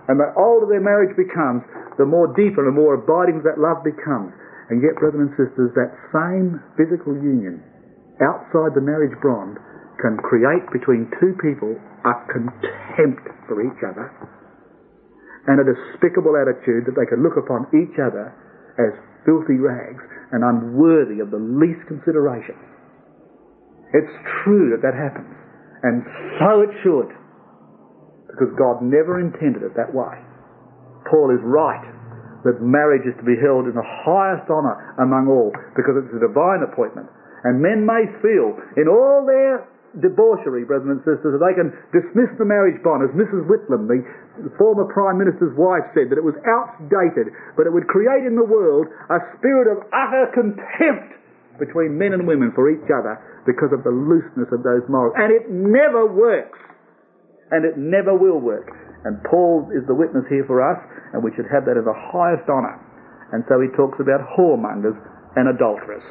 And the older their marriage becomes, the more deeper and more abiding that love becomes. And yet, brothers and sisters, that same physical union outside the marriage bond can create between two people a contempt for each other and a despicable attitude that they can look upon each other as filthy rags and unworthy of the least consideration. It's true that that happens, and so it should, because God never intended it that way. Paul is right that marriage is to be held in the highest honour among all, because it's a divine appointment. And men may feel, in all their debauchery, brothers and sisters, that they can dismiss the marriage bond, as Missus Whitlam, the former Prime Minister's wife, said, that it was outdated, but it would create in the world a spirit of utter contempt between men and women for each other because of the looseness of those morals. And it never works. And it never will work. And Paul is the witness here for us, and we should have that as the highest honour. And so he talks about whoremongers and adulterers.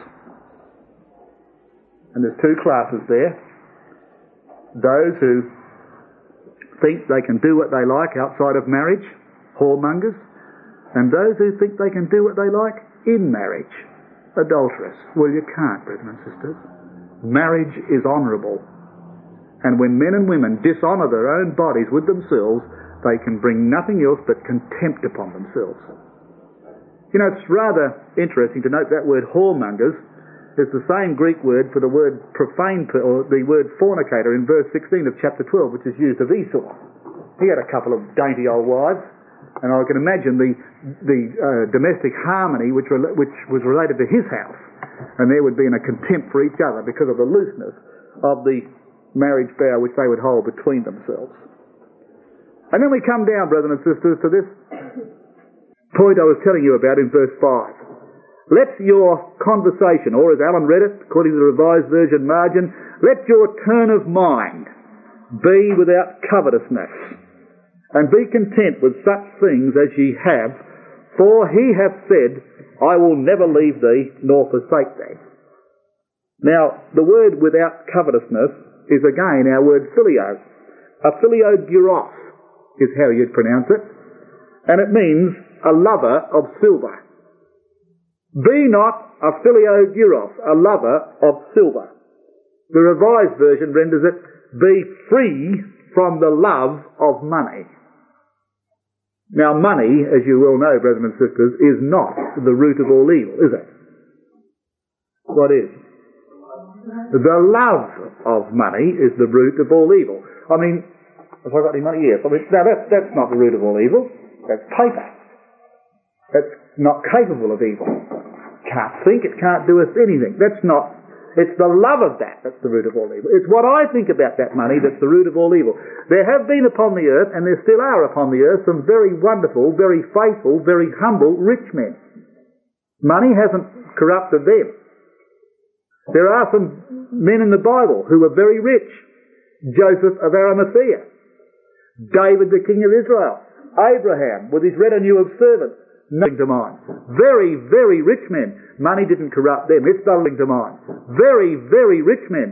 And there's two classes there. Those who think they can do what they like outside of marriage, whoremongers, and those who think they can do what they like in marriage, adulterers. Well, you can't, brethren and sisters. Marriage is honourable. And when men and women dishonour their own bodies with themselves, they can bring nothing else but contempt upon themselves. You know, it's rather interesting to note that word whoremongers is the same Greek word for the word profane, or the word fornicator in verse sixteen of chapter twelve, which is used of Esau. He had a couple of dainty old wives, and I can imagine the the uh, domestic harmony which, re- which was related to his house, and there would be a contempt for each other because of the looseness of the marriage vow which they would hold between themselves. And then we come down, brothers and sisters, to this point I was telling you about in verse five. Let your conversation, or as Alan read it, according to the Revised Version margin, let your turn of mind be without covetousness, and be content with such things as ye have, for he hath said, I will never leave thee nor forsake thee. Now, the word without covetousness is again our word phileo. A philioguros is how you'd pronounce it, and it means a lover of silver. Be not a philioguros, a lover of silver. The Revised Version renders it, be free from the love of money. Now money, as you well know, brothers and sisters, is not the root of all evil, is it? What is? The love of money is the root of all evil. I mean, have I got any money? Yes. I mean, now that's, that's not the root of all evil. That's paper. That's not capable of evil. Can't think, it can't do us anything. That's not, it's the love of that that's the root of all evil. It's what I think about that money that's the root of all evil. There have been upon the earth, and there still are upon the earth, some very wonderful, very faithful, very humble, rich men. Money hasn't corrupted them. There are some men in the Bible who were very rich. Joseph of Arimathea, David the king of Israel, Abraham with his retinue of servants. Nothing to mind. Very, very rich men. Money didn't corrupt them. It's nothing to mind. Very, very rich men.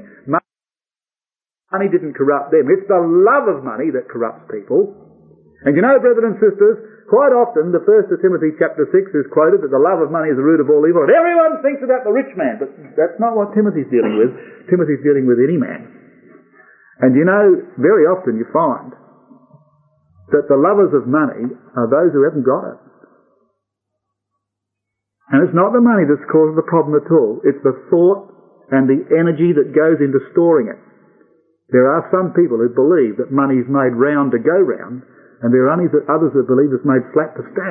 Money didn't corrupt them. It's the love of money that corrupts people. And you know, brothers and sisters, quite often the First Timothy chapter six is quoted that the love of money is the root of all evil, and everyone thinks about the rich man. But that's not what Timothy's dealing with. Timothy's dealing with any man. And you know, very often you find that the lovers of money are those who haven't got it. And it's not the money that's caused the problem at all. It's the thought and the energy that goes into storing it. There are some people who believe that money's made round to go round, and there are others who believe it's made flat to stack.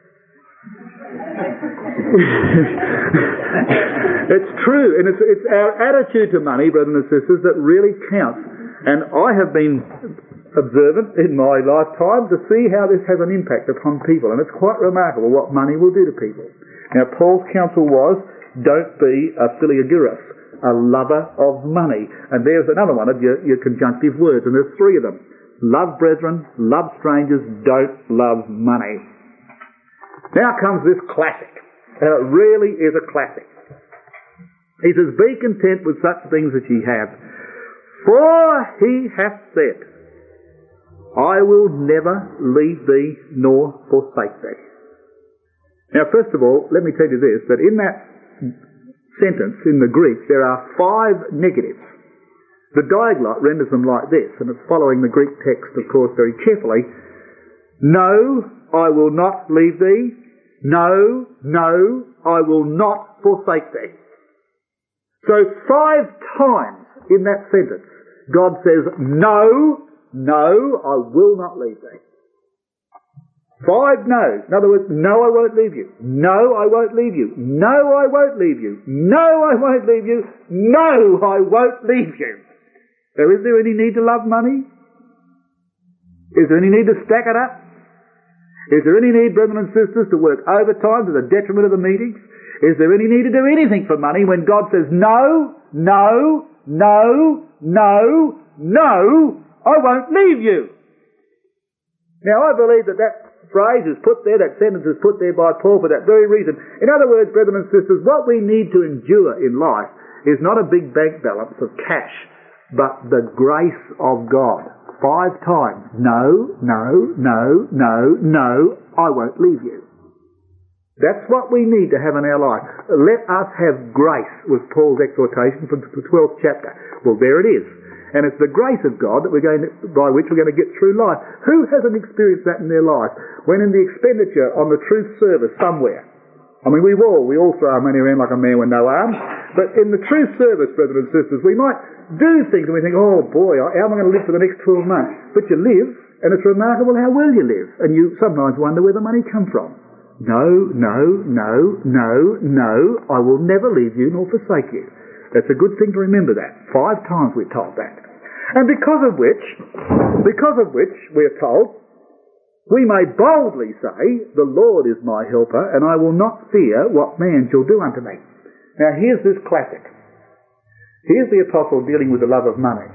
It's true, and it's, it's our attitude to money, brothers and sisters, that really counts. And I have been observant in my lifetime to see how this has an impact upon people, and it's quite remarkable what money will do to people. Now, Paul's counsel was, don't be a philioguros, a lover of money. And there's another one of your, your conjunctive words, and there's three of them. Love brethren, love strangers, don't love money. Now comes this classic, and it really is a classic. He says, be content with such things as ye have, for he hath said, I will never leave thee nor forsake thee. Now, first of all, let me tell you this, that in that sentence, in the Greek, there are five negatives. The Diaglott renders them like this, and it's following the Greek text, of course, very carefully. No, I will not leave thee. No, no, I will not forsake thee. So five times in that sentence, God says, no, no, I will not leave thee. Five no's. In other words, no, I won't leave you. No, I won't leave you. No, I won't leave you. No, I won't leave you. No, I won't leave you. Now, is there any need to love money? Is there any need to stack it up? Is there any need, brethren and sisters, to work overtime to the detriment of the meetings? Is there any need to do anything for money when God says, no, no, no, no, no, I won't leave you? Now, I believe that that phrase is put there, that sentence is put there by Paul for that very reason. In other words, brethren and sisters, what we need to endure in life is not a big bank balance of cash, but the grace of God. Five times. No, no, no, no, no, I won't leave you. That's what we need to have in our life. Let us have grace, was Paul's exhortation from the twelfth chapter. Well, there it is. And it's the grace of God that we're going to, by which we're going to get through life. Who hasn't experienced that in their life? When in the expenditure on the truth service somewhere, I mean, we've all, we all throw our money around like a man with no arms, but in the truth service, brothers and sisters, we might do things and we think, oh boy, how am I going to live for the next twelve months? But you live, and it's remarkable how well you live, and you sometimes wonder where the money comes from. No, no, no, no, no, I will never leave you nor forsake you. That's a good thing to remember that. Five times we're told that. And because of which, because of which we're told, we may boldly say, the Lord is my helper, and I will not fear what man shall do unto me. Now here's this classic. Here's the apostle dealing with the love of money.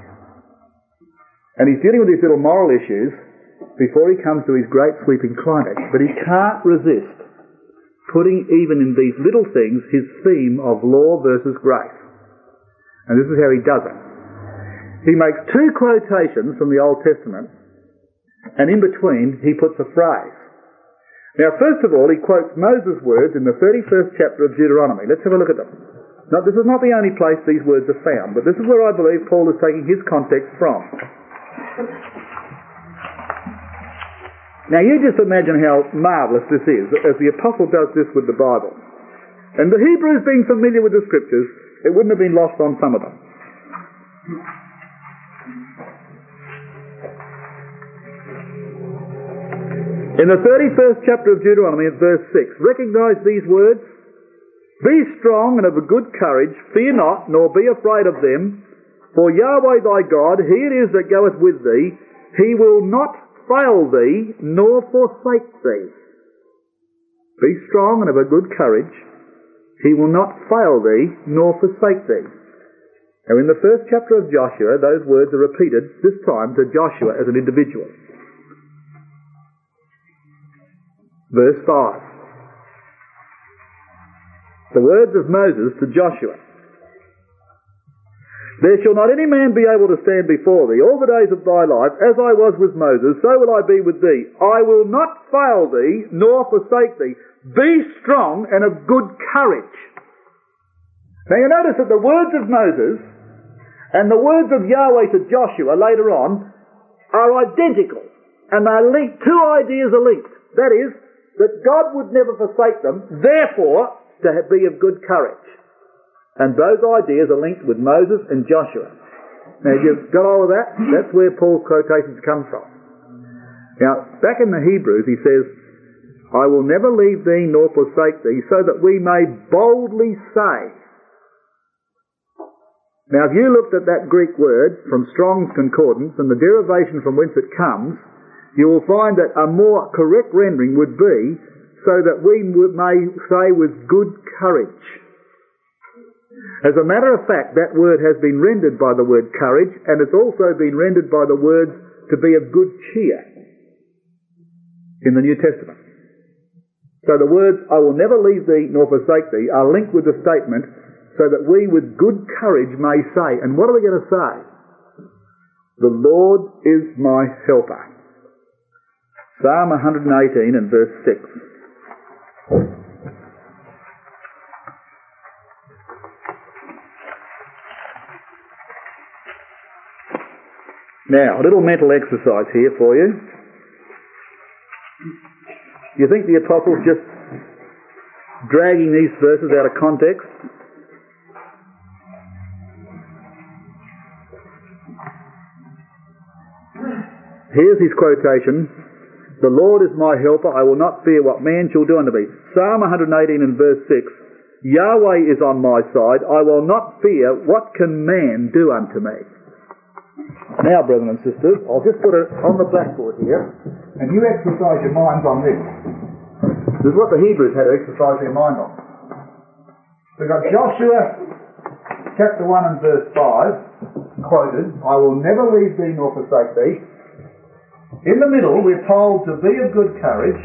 And he's dealing with these little moral issues before he comes to his great sweeping climax. But he can't resist putting even in these little things his theme of law versus grace. And this is how he does it. He makes two quotations from the Old Testament, and in between he puts a phrase. Now, first of all, he quotes Moses' words in the thirty-first chapter of Deuteronomy. Let's have a look at them. Now, this is not the only place these words are found, but this is where I believe Paul is taking his context from. Now, you just imagine how marvellous this is, as the apostle does this with the Bible. And the Hebrews being familiar with the Scriptures, it wouldn't have been lost on some of them. In the thirty-first chapter of Deuteronomy, at verse six, recognise these words. Be strong and of a good courage, fear not, nor be afraid of them, for Yahweh thy God, he it is that goeth with thee, he will not fail thee, nor forsake thee. Be strong and of a good courage, he will not fail thee, nor forsake thee. Now in the first chapter of Joshua, those words are repeated, this time to Joshua as an individual. Verse five. The words of Moses to Joshua. There shall not any man be able to stand before thee all the days of thy life, as I was with Moses, so will I be with thee. I will not fail thee, nor forsake thee. Be strong and of good courage. Now you notice that the words of Moses and the words of Yahweh to Joshua later on are identical, and they're linked. Two ideas are linked. That is, that God would never forsake them, therefore to be of good courage. And those ideas are linked with Moses and Joshua. Now, you've got all of that? That's where Paul's quotations come from. Now, back in the Hebrews, he says, I will never leave thee nor forsake thee, so that we may boldly say. Now, if you looked at that Greek word from Strong's Concordance and the derivation from whence it comes, you will find that a more correct rendering would be, so that we may say with good courage. As a matter of fact, that word has been rendered by the word courage, and it's also been rendered by the words to be of good cheer in the New Testament. So the words, I will never leave thee nor forsake thee, are linked with the statement, so that we with good courage may say, and what are we going to say? The Lord is my helper. Psalm one hundred eighteen and verse six. Now, a little mental exercise here for you. You think the apostle's just dragging these verses out of context? Here's his quotation. The Lord is my helper, I will not fear what man shall do unto me. Psalm one hundred eighteen and verse six. Yahweh is on my side, I will not fear what can man do unto me. Now, brethren and sisters, I'll just put it on the blackboard here, and you exercise your minds on this. This is what the Hebrews had to exercise their mind on. We've got Joshua chapter one and verse five, quoted, I will never leave thee nor forsake thee. In the middle, we're told to be of good courage.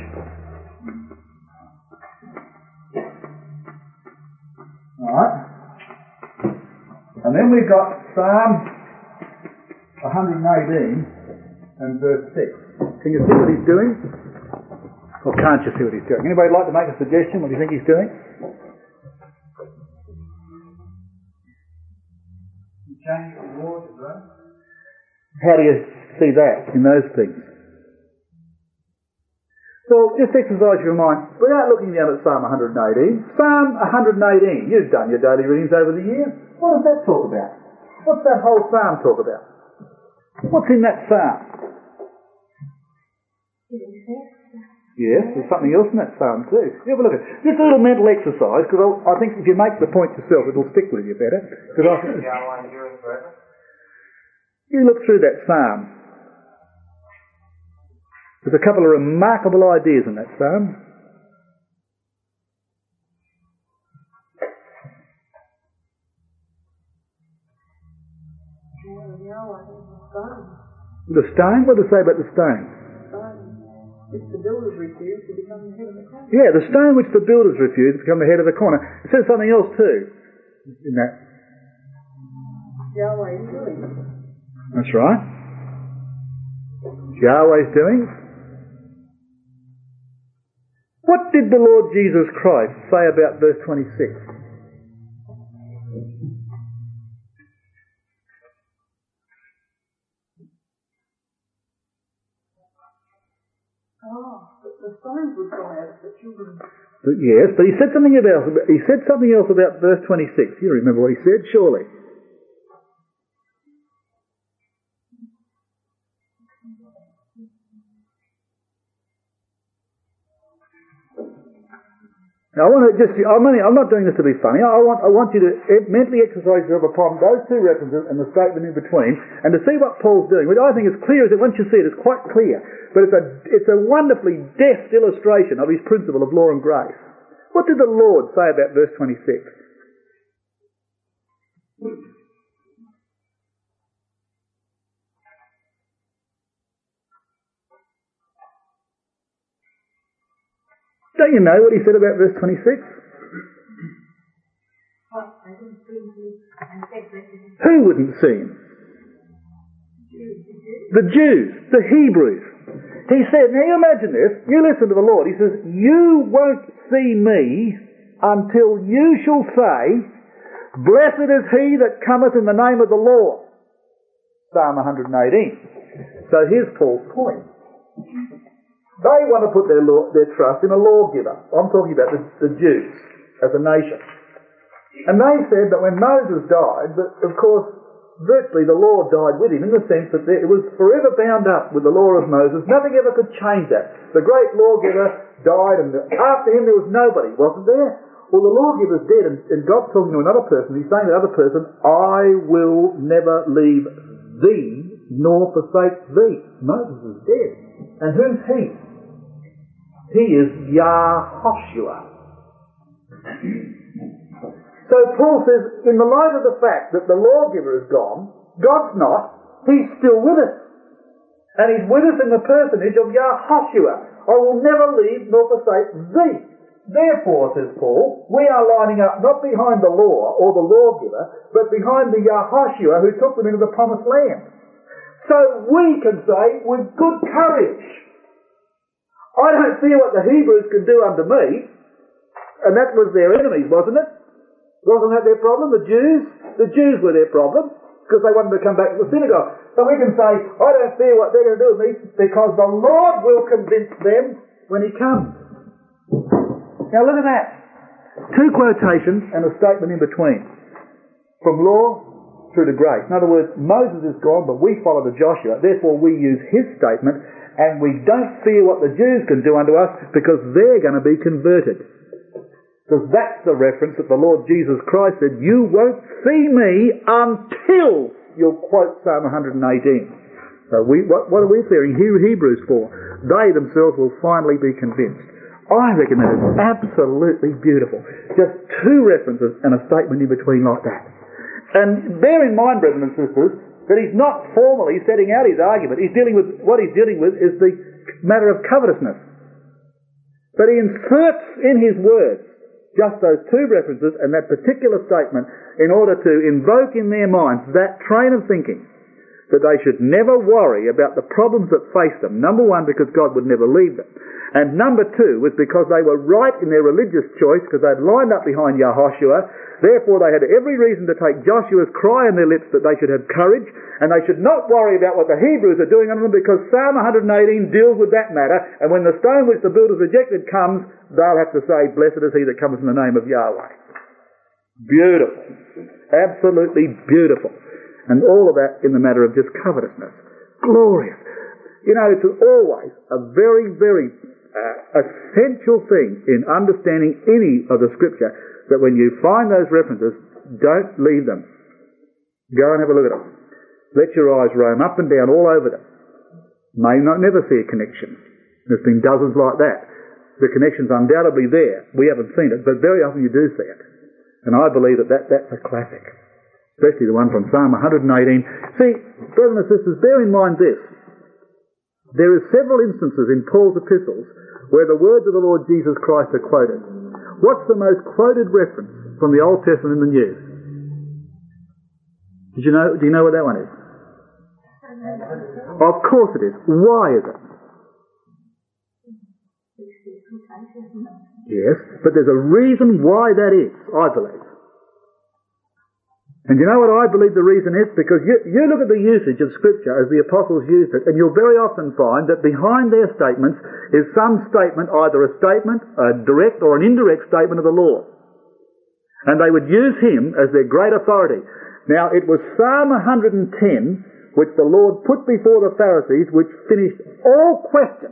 Alright. And then we've got Psalm one hundred eighteen and verse six. Can you see what he's doing? Or can't you see what he's doing? Anybody like to make a suggestion what do you think he's doing? Change the law to grace. How do you see that in those things? Well, just exercise your mind without looking down at Psalm one hundred eighteen. Psalm one hundred eighteen, you've done your daily readings over the year. What does that talk about? What's that whole psalm talk about? What's in that psalm? Yes, there's something else in that psalm too. You have a look at it. Just a little mental exercise, because I think if you make the point yourself, it'll stick with you better. I think you look through that psalm. There's a couple of remarkable ideas in that psalm. The stone? What does it say about the stone? Which the builders refused to become the head of the corner. Yeah, the stone which the builders refused to become the head of the corner. It says something else too in that. Yahweh is doing it. That's right. Yahweh's doing. What did the Lord Jesus Christ say about verse twenty-six? Oh, but the stones would go out if the children. But yes, but he said something else. He said something else about verse twenty-six. You remember what he said, surely. Now, I want to just, I'm, only, I'm not doing this to be funny. I want, I want you to mentally exercise yourself upon those two references and the statement in between, and to see what Paul's doing, which I think is clear, is that once you see it, it's quite clear. But it's a, it's a wonderfully deft illustration of his principle of law and grace. What did the Lord say about verse twenty-six? Don't you know what he said about verse twenty-six? Who wouldn't see him? The Jews, the Hebrews. He said, now you imagine this, you listen to the Lord, he says, you won't see me until you shall say, blessed is he that cometh in the name of the Lord. Psalm one hundred eighteen. So here's Paul's point. They want to put their law, their trust in a lawgiver. I'm talking about the, the Jews as a nation. And they said that when Moses died, that of course virtually the law died with him in the sense that it was forever bound up with the law of Moses. Nothing ever could change that. The great lawgiver died and after him there was nobody, wasn't there? Well, the lawgiver's dead and, and God's talking to another person. He's saying to the other person, I will never leave thee nor forsake thee. Moses is dead. And who's he? He is Yahoshua. So Paul says, in the light of the fact that the lawgiver is gone, God's not, he's still with us. And he's with us in the personage of Yahoshua. I will never leave nor forsake thee. Therefore, says Paul, we are lining up not behind the law or the lawgiver, but behind the Yahoshua who took them into the promised land. So we can say with good courage, I don't fear what the Hebrews can do unto me. And that was their enemies, wasn't it? Wasn't that their problem? The Jews? The Jews were their problem, because they wanted to come back to the synagogue. So we can say, I don't fear what they're going to do with me, because the Lord will convince them when He comes. Now look at that. Two quotations and a statement in between. From law through to grace. In other words, Moses is gone, but we follow the Joshua. Therefore we use his statement, and we don't fear what the Jews can do unto us, because they're going to be converted. Because that's the reference that the Lord Jesus Christ said, you won't see me until you'll quote Psalm one eighteen. So we, what, what are we fearing Hebrews for? They themselves will finally be convinced. I reckon that is absolutely beautiful. Just two references and a statement in between like that. And bear in mind, brethren and sisters, that he's not formally setting out his argument. He's dealing with, what he's dealing with is the matter of covetousness. But he inserts in his words just those two references and that particular statement in order to invoke in their minds that train of thinking that they should never worry about the problems that face them. Number one, because God would never leave them. And number two was because they were right in their religious choice, because they'd lined up behind Yahushua. Therefore they had every reason to take Joshua's cry in their lips that they should have courage, and they should not worry about what the Hebrews are doing on them, because Psalm one eighteen deals with that matter, and when the stone which the builders rejected comes, they'll have to say, blessed is he that cometh in the name of Yahweh. Beautiful. Absolutely beautiful. And all of that in the matter of just covetousness. Glorious. You know, it's always a very, very uh, essential thing in understanding any of the Scripture that when you find those references, don't leave them. Go and have a look at them. Let your eyes roam up and down all over them. May not never see a connection. There's been dozens like that. The connection's undoubtedly there. We haven't seen it, but very often you do see it. And I believe that, that that's a classic. Especially the one from Psalm one eighteen. See, brothers and sisters, bear in mind this. There are several instances in Paul's epistles where the words of the Lord Jesus Christ are quoted. What's the most quoted reference from the Old Testament and the New? Did you know? Do you know what that one is? Of course it is. Why is it? Yes, but there's a reason why that is, I believe. And you know what I believe the reason is? Because you, you look at the usage of Scripture as the apostles used it, and you'll very often find that behind their statements is some statement, either a statement, a direct or an indirect statement of the Lord. And they would use him as their great authority. Now, it was Psalm one ten which the Lord put before the Pharisees, which finished all questions.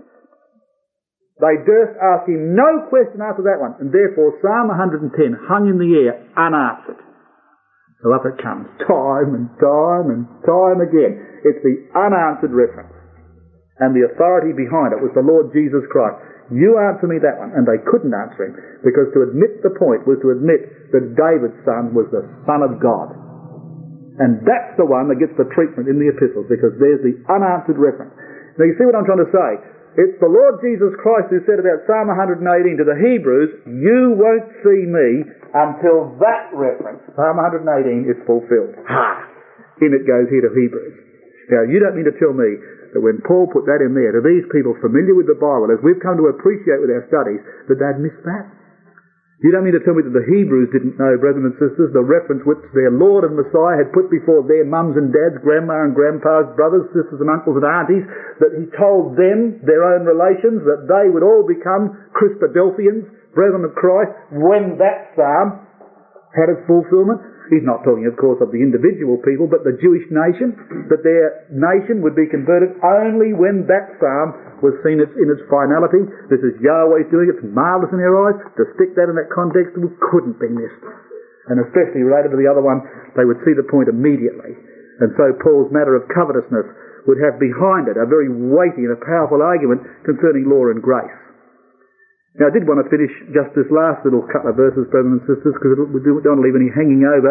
They durst ask him no question after that one, and therefore Psalm one ten hung in the air unanswered. So up it comes, time and time and time again. It's the unanswered reference. And the authority behind it was the Lord Jesus Christ. You answer me that one. And they couldn't answer him, because to admit the point was to admit that David's son was the Son of God. And that's the one that gets the treatment in the epistles, because there's the unanswered reference. Now you see what I'm trying to say? It's the Lord Jesus Christ who said about Psalm one eighteen to the Hebrews, you won't see me until that reference, Psalm one eighteen, is fulfilled. Ha! In it goes here to Hebrews. Now, you don't mean to tell me that when Paul put that in there to these people familiar with the Bible, as we've come to appreciate with our studies, that they'd missed that? You don't mean to tell me that the Hebrews didn't know, brethren and sisters, the reference which their Lord and Messiah had put before their mums and dads, grandma and grandpas, brothers, sisters and uncles and aunties, that he told them, their own relations, that they would all become Christadelphians, brethren of Christ, when that psalm had its fulfillment. He's not talking, of course, of the individual people, but the Jewish nation, that their nation would be converted only when that psalm was seen in its finality. This is Yahweh's doing. It's marvellous in our eyes. To stick that in that context couldn't be missed. And especially related to the other one, they would see the point immediately. And so Paul's matter of covetousness would have behind it a very weighty and a powerful argument concerning law and grace. Now, I did want to finish just this last little couple of verses, brothers and sisters, because we don't want to leave any hanging over.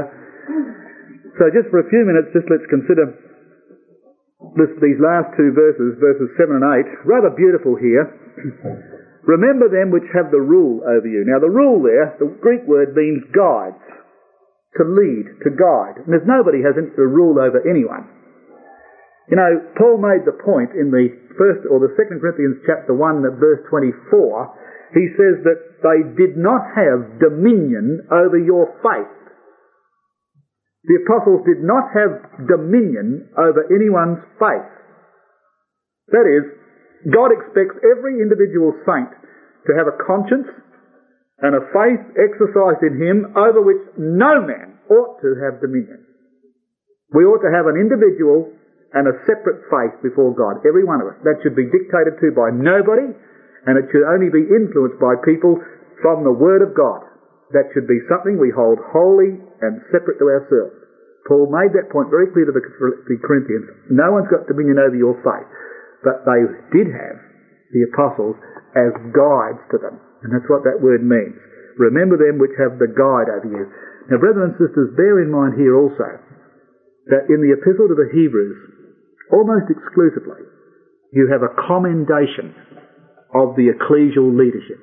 So just for a few minutes, just let's consider this, these last two verses, verses seven and eight. Rather beautiful here. Remember them which have the rule over you. Now, the rule there, the Greek word means guides, to lead, to guide. And there's nobody has the rule over anyone. You know, Paul made the point in the first or the second Corinthians chapter one, verse twenty-four. He says that they did not have dominion over your faith. The apostles did not have dominion over anyone's faith. That is, God expects every individual saint to have a conscience and a faith exercised in him over which no man ought to have dominion. We ought to have an individual and a separate faith before God, every one of us. That should be dictated to by nobody, and it should only be influenced by people from the Word of God. That should be something we hold holy and separate to ourselves. Paul made that point very clear to the, the Corinthians. No one's got dominion over your faith. But they did have the apostles as guides to them. And that's what that word means. Remember them which have the guide over you. Now, brethren and sisters, bear in mind here also that in the epistle to the Hebrews, almost exclusively, you have a commendation of the ecclesial leadership.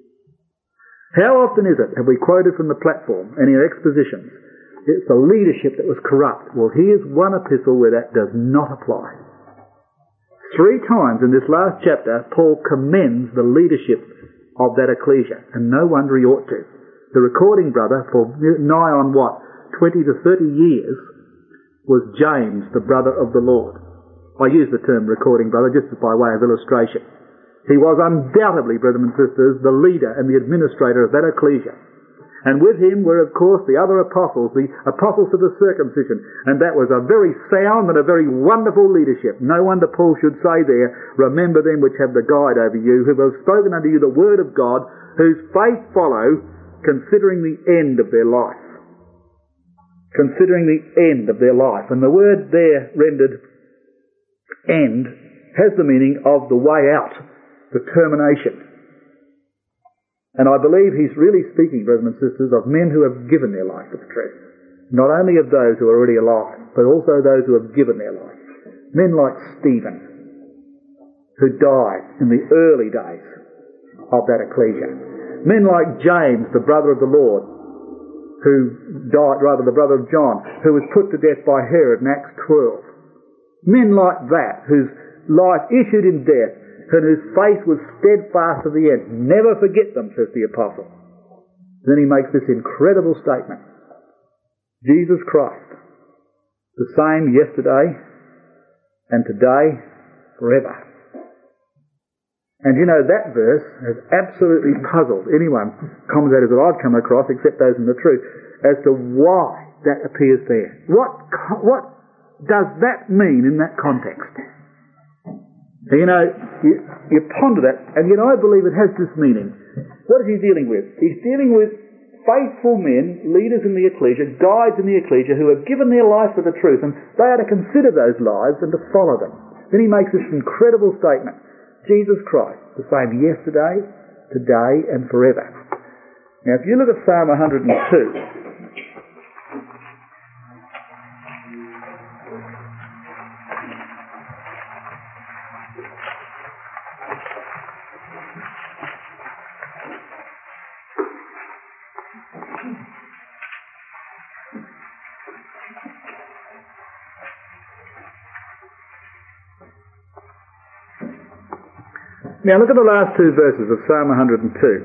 How often is it, have we quoted from the platform and in our expositions, it's the leadership that was corrupt? Well, here's one epistle where that does not apply. Three times in this last chapter, Paul commends the leadership of that ecclesia, and no wonder he ought to. The recording brother, for nigh on what, twenty to thirty years, was James, the brother of the Lord. I use the term recording brother just by way of illustration. He was undoubtedly, brethren and sisters, the leader and the administrator of that ecclesia. And with him were, of course, the other apostles, the apostles of the circumcision. And that was a very sound and a very wonderful leadership. No wonder Paul should say there, remember them which have the guide over you, who have spoken unto you the word of God, whose faith follow, considering the end of their life. Considering the end of their life. And the word there rendered end has the meaning of the way out, the termination. And I believe he's really speaking, brethren and sisters, of men who have given their life for the truth. Not only of those who are already alive, but also those who have given their life. Men like Stephen, who died in the early days of that ecclesia. Men like James, the brother of the Lord, who died, rather the brother of John, who was put to death by Herod in Acts twelve. Men like that, whose life issued in death, and whose faith was steadfast to the end. Never forget them, says the apostle. Then he makes this incredible statement. Jesus Christ, the same yesterday and today, forever. And you know, that verse has absolutely puzzled anyone, commentators that I've come across, except those in the truth, as to why that appears there. What, what does that mean in that context? You know, you, you ponder that, and yet I believe it has this meaning. What is he dealing with? He's dealing with faithful men, leaders in the ecclesia, guides in the ecclesia, who have given their life for the truth, and they are to consider those lives and to follow them. Then he makes this incredible statement. Jesus Christ, the same yesterday, today, and forever. Now, if you look at Psalm one hundred two, now look at the last two verses of Psalm one hundred two.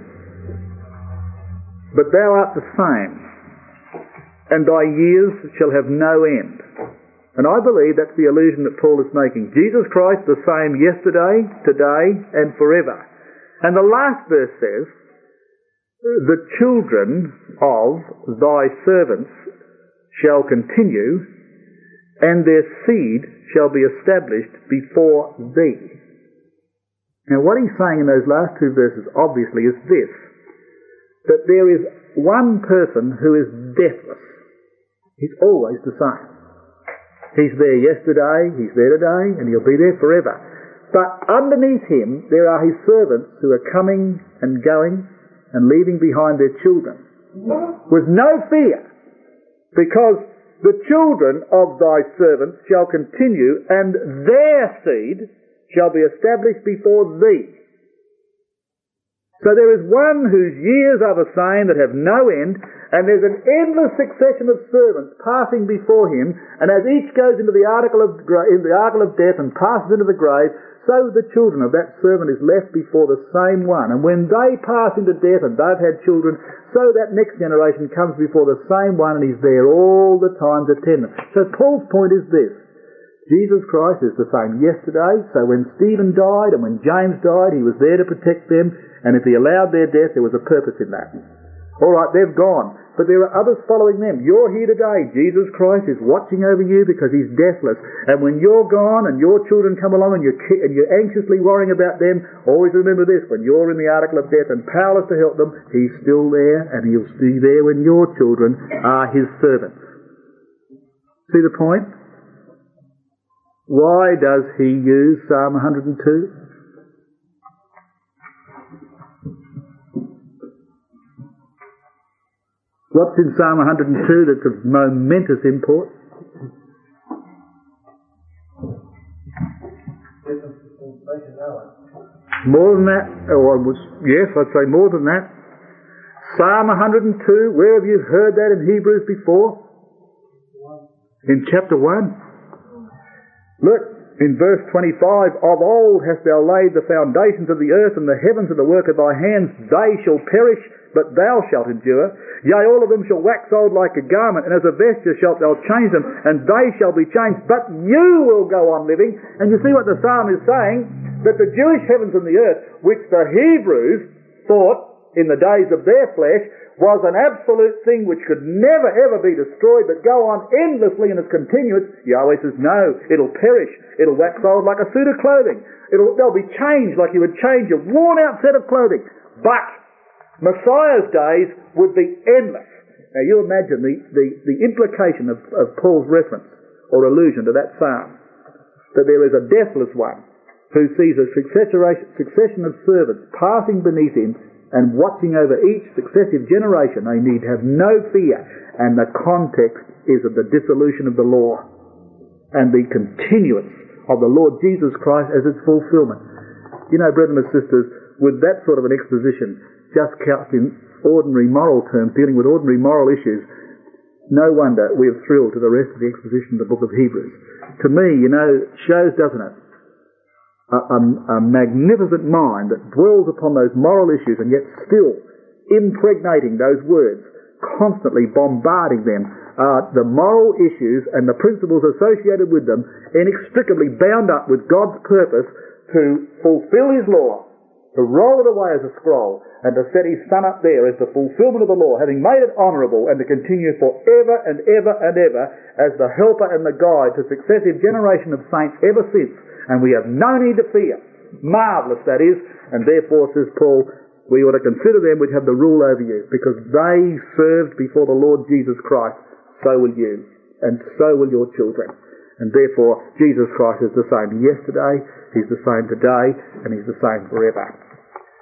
But thou art the same, and thy years shall have no end. And I believe that's the allusion that Paul is making. Jesus Christ the same yesterday, today, and forever. And the last verse says, the children of thy servants shall continue, and their seed shall be established before thee. Now what he's saying in those last two verses obviously is this, that there is one person who is deathless. He's always the same. He's there yesterday, he's there today, and he'll be there forever. But underneath him there are his servants who are coming and going and leaving behind their children with no fear, because the children of thy servants shall continue, and their seed shall be established before thee. So there is one whose years are the same that have no end, and there's an endless succession of servants passing before him, and as each goes into the article of gra- in the article of death and passes into the grave, so the children of that servant is left before the same one. And when they pass into death and they've had children, so that next generation comes before the same one, and he's there all the time to tend them. So Paul's point is this: Jesus Christ is the same yesterday. So when Stephen died and when James died, he was there to protect them, and if he allowed their death, there was a purpose in that. All right, they've gone, but there are others following them. You're here today. Jesus Christ is watching over you because he's deathless. And when you're gone and your children come along and you're, ki- and you're anxiously worrying about them, always remember this: when you're in the article of death and powerless to help them, he's still there, and he'll be there when your children are his servants. See the point? Why does he use Psalm one hundred two? What's in Psalm one hundred two that's of momentous import? More than that, or was, yes, I'd say more than that. Psalm one hundred two, where have you heard that in Hebrews before? In chapter one. Look, in verse twenty-five, of old hast thou laid the foundations of the earth, and the heavens are the work of thy hands. They shall perish, but thou shalt endure. Yea, all of them shall wax old like a garment, and as a vesture shalt thou change them, and they shall be changed, but you will go on living. And you see what the psalm is saying? That the Jewish heavens and the earth, which the Hebrews thought in the days of their flesh was an absolute thing which could never ever be destroyed, but go on endlessly and is continuous, Yahweh says, no, it'll perish. It'll wax old like a suit of clothing. It'll, they'll be changed like you would change a worn out set of clothing. But Messiah's days would be endless. Now you imagine the, the, the implication of, of Paul's reference or allusion to that psalm, that there is a deathless one who sees a succession of servants passing beneath him and watching over each successive generation. They need have no fear. And the context is of the dissolution of the law and the continuance of the Lord Jesus Christ as its fulfillment. You know, brethren and sisters, with that sort of an exposition, just couched in ordinary moral terms, dealing with ordinary moral issues, no wonder we have thrilled to the rest of the exposition of the book of Hebrews. To me, you know, shows, doesn't it, a, a, a magnificent mind that dwells upon those moral issues and yet still impregnating those words, constantly bombarding them, are the moral issues and the principles associated with them, inextricably bound up with God's purpose to fulfill his law, to roll it away as a scroll, and to set his Son up there as the fulfillment of the law, having made it honourable, and to continue for ever and ever and ever as the helper and the guide to successive generation of saints ever since. And we have no need to fear. Marvellous, that is. And therefore, says Paul, we ought to consider them which have the rule over you, because they served before the Lord Jesus Christ. So will you, and so will your children. And therefore, Jesus Christ is the same yesterday, he's the same today, and he's the same forever.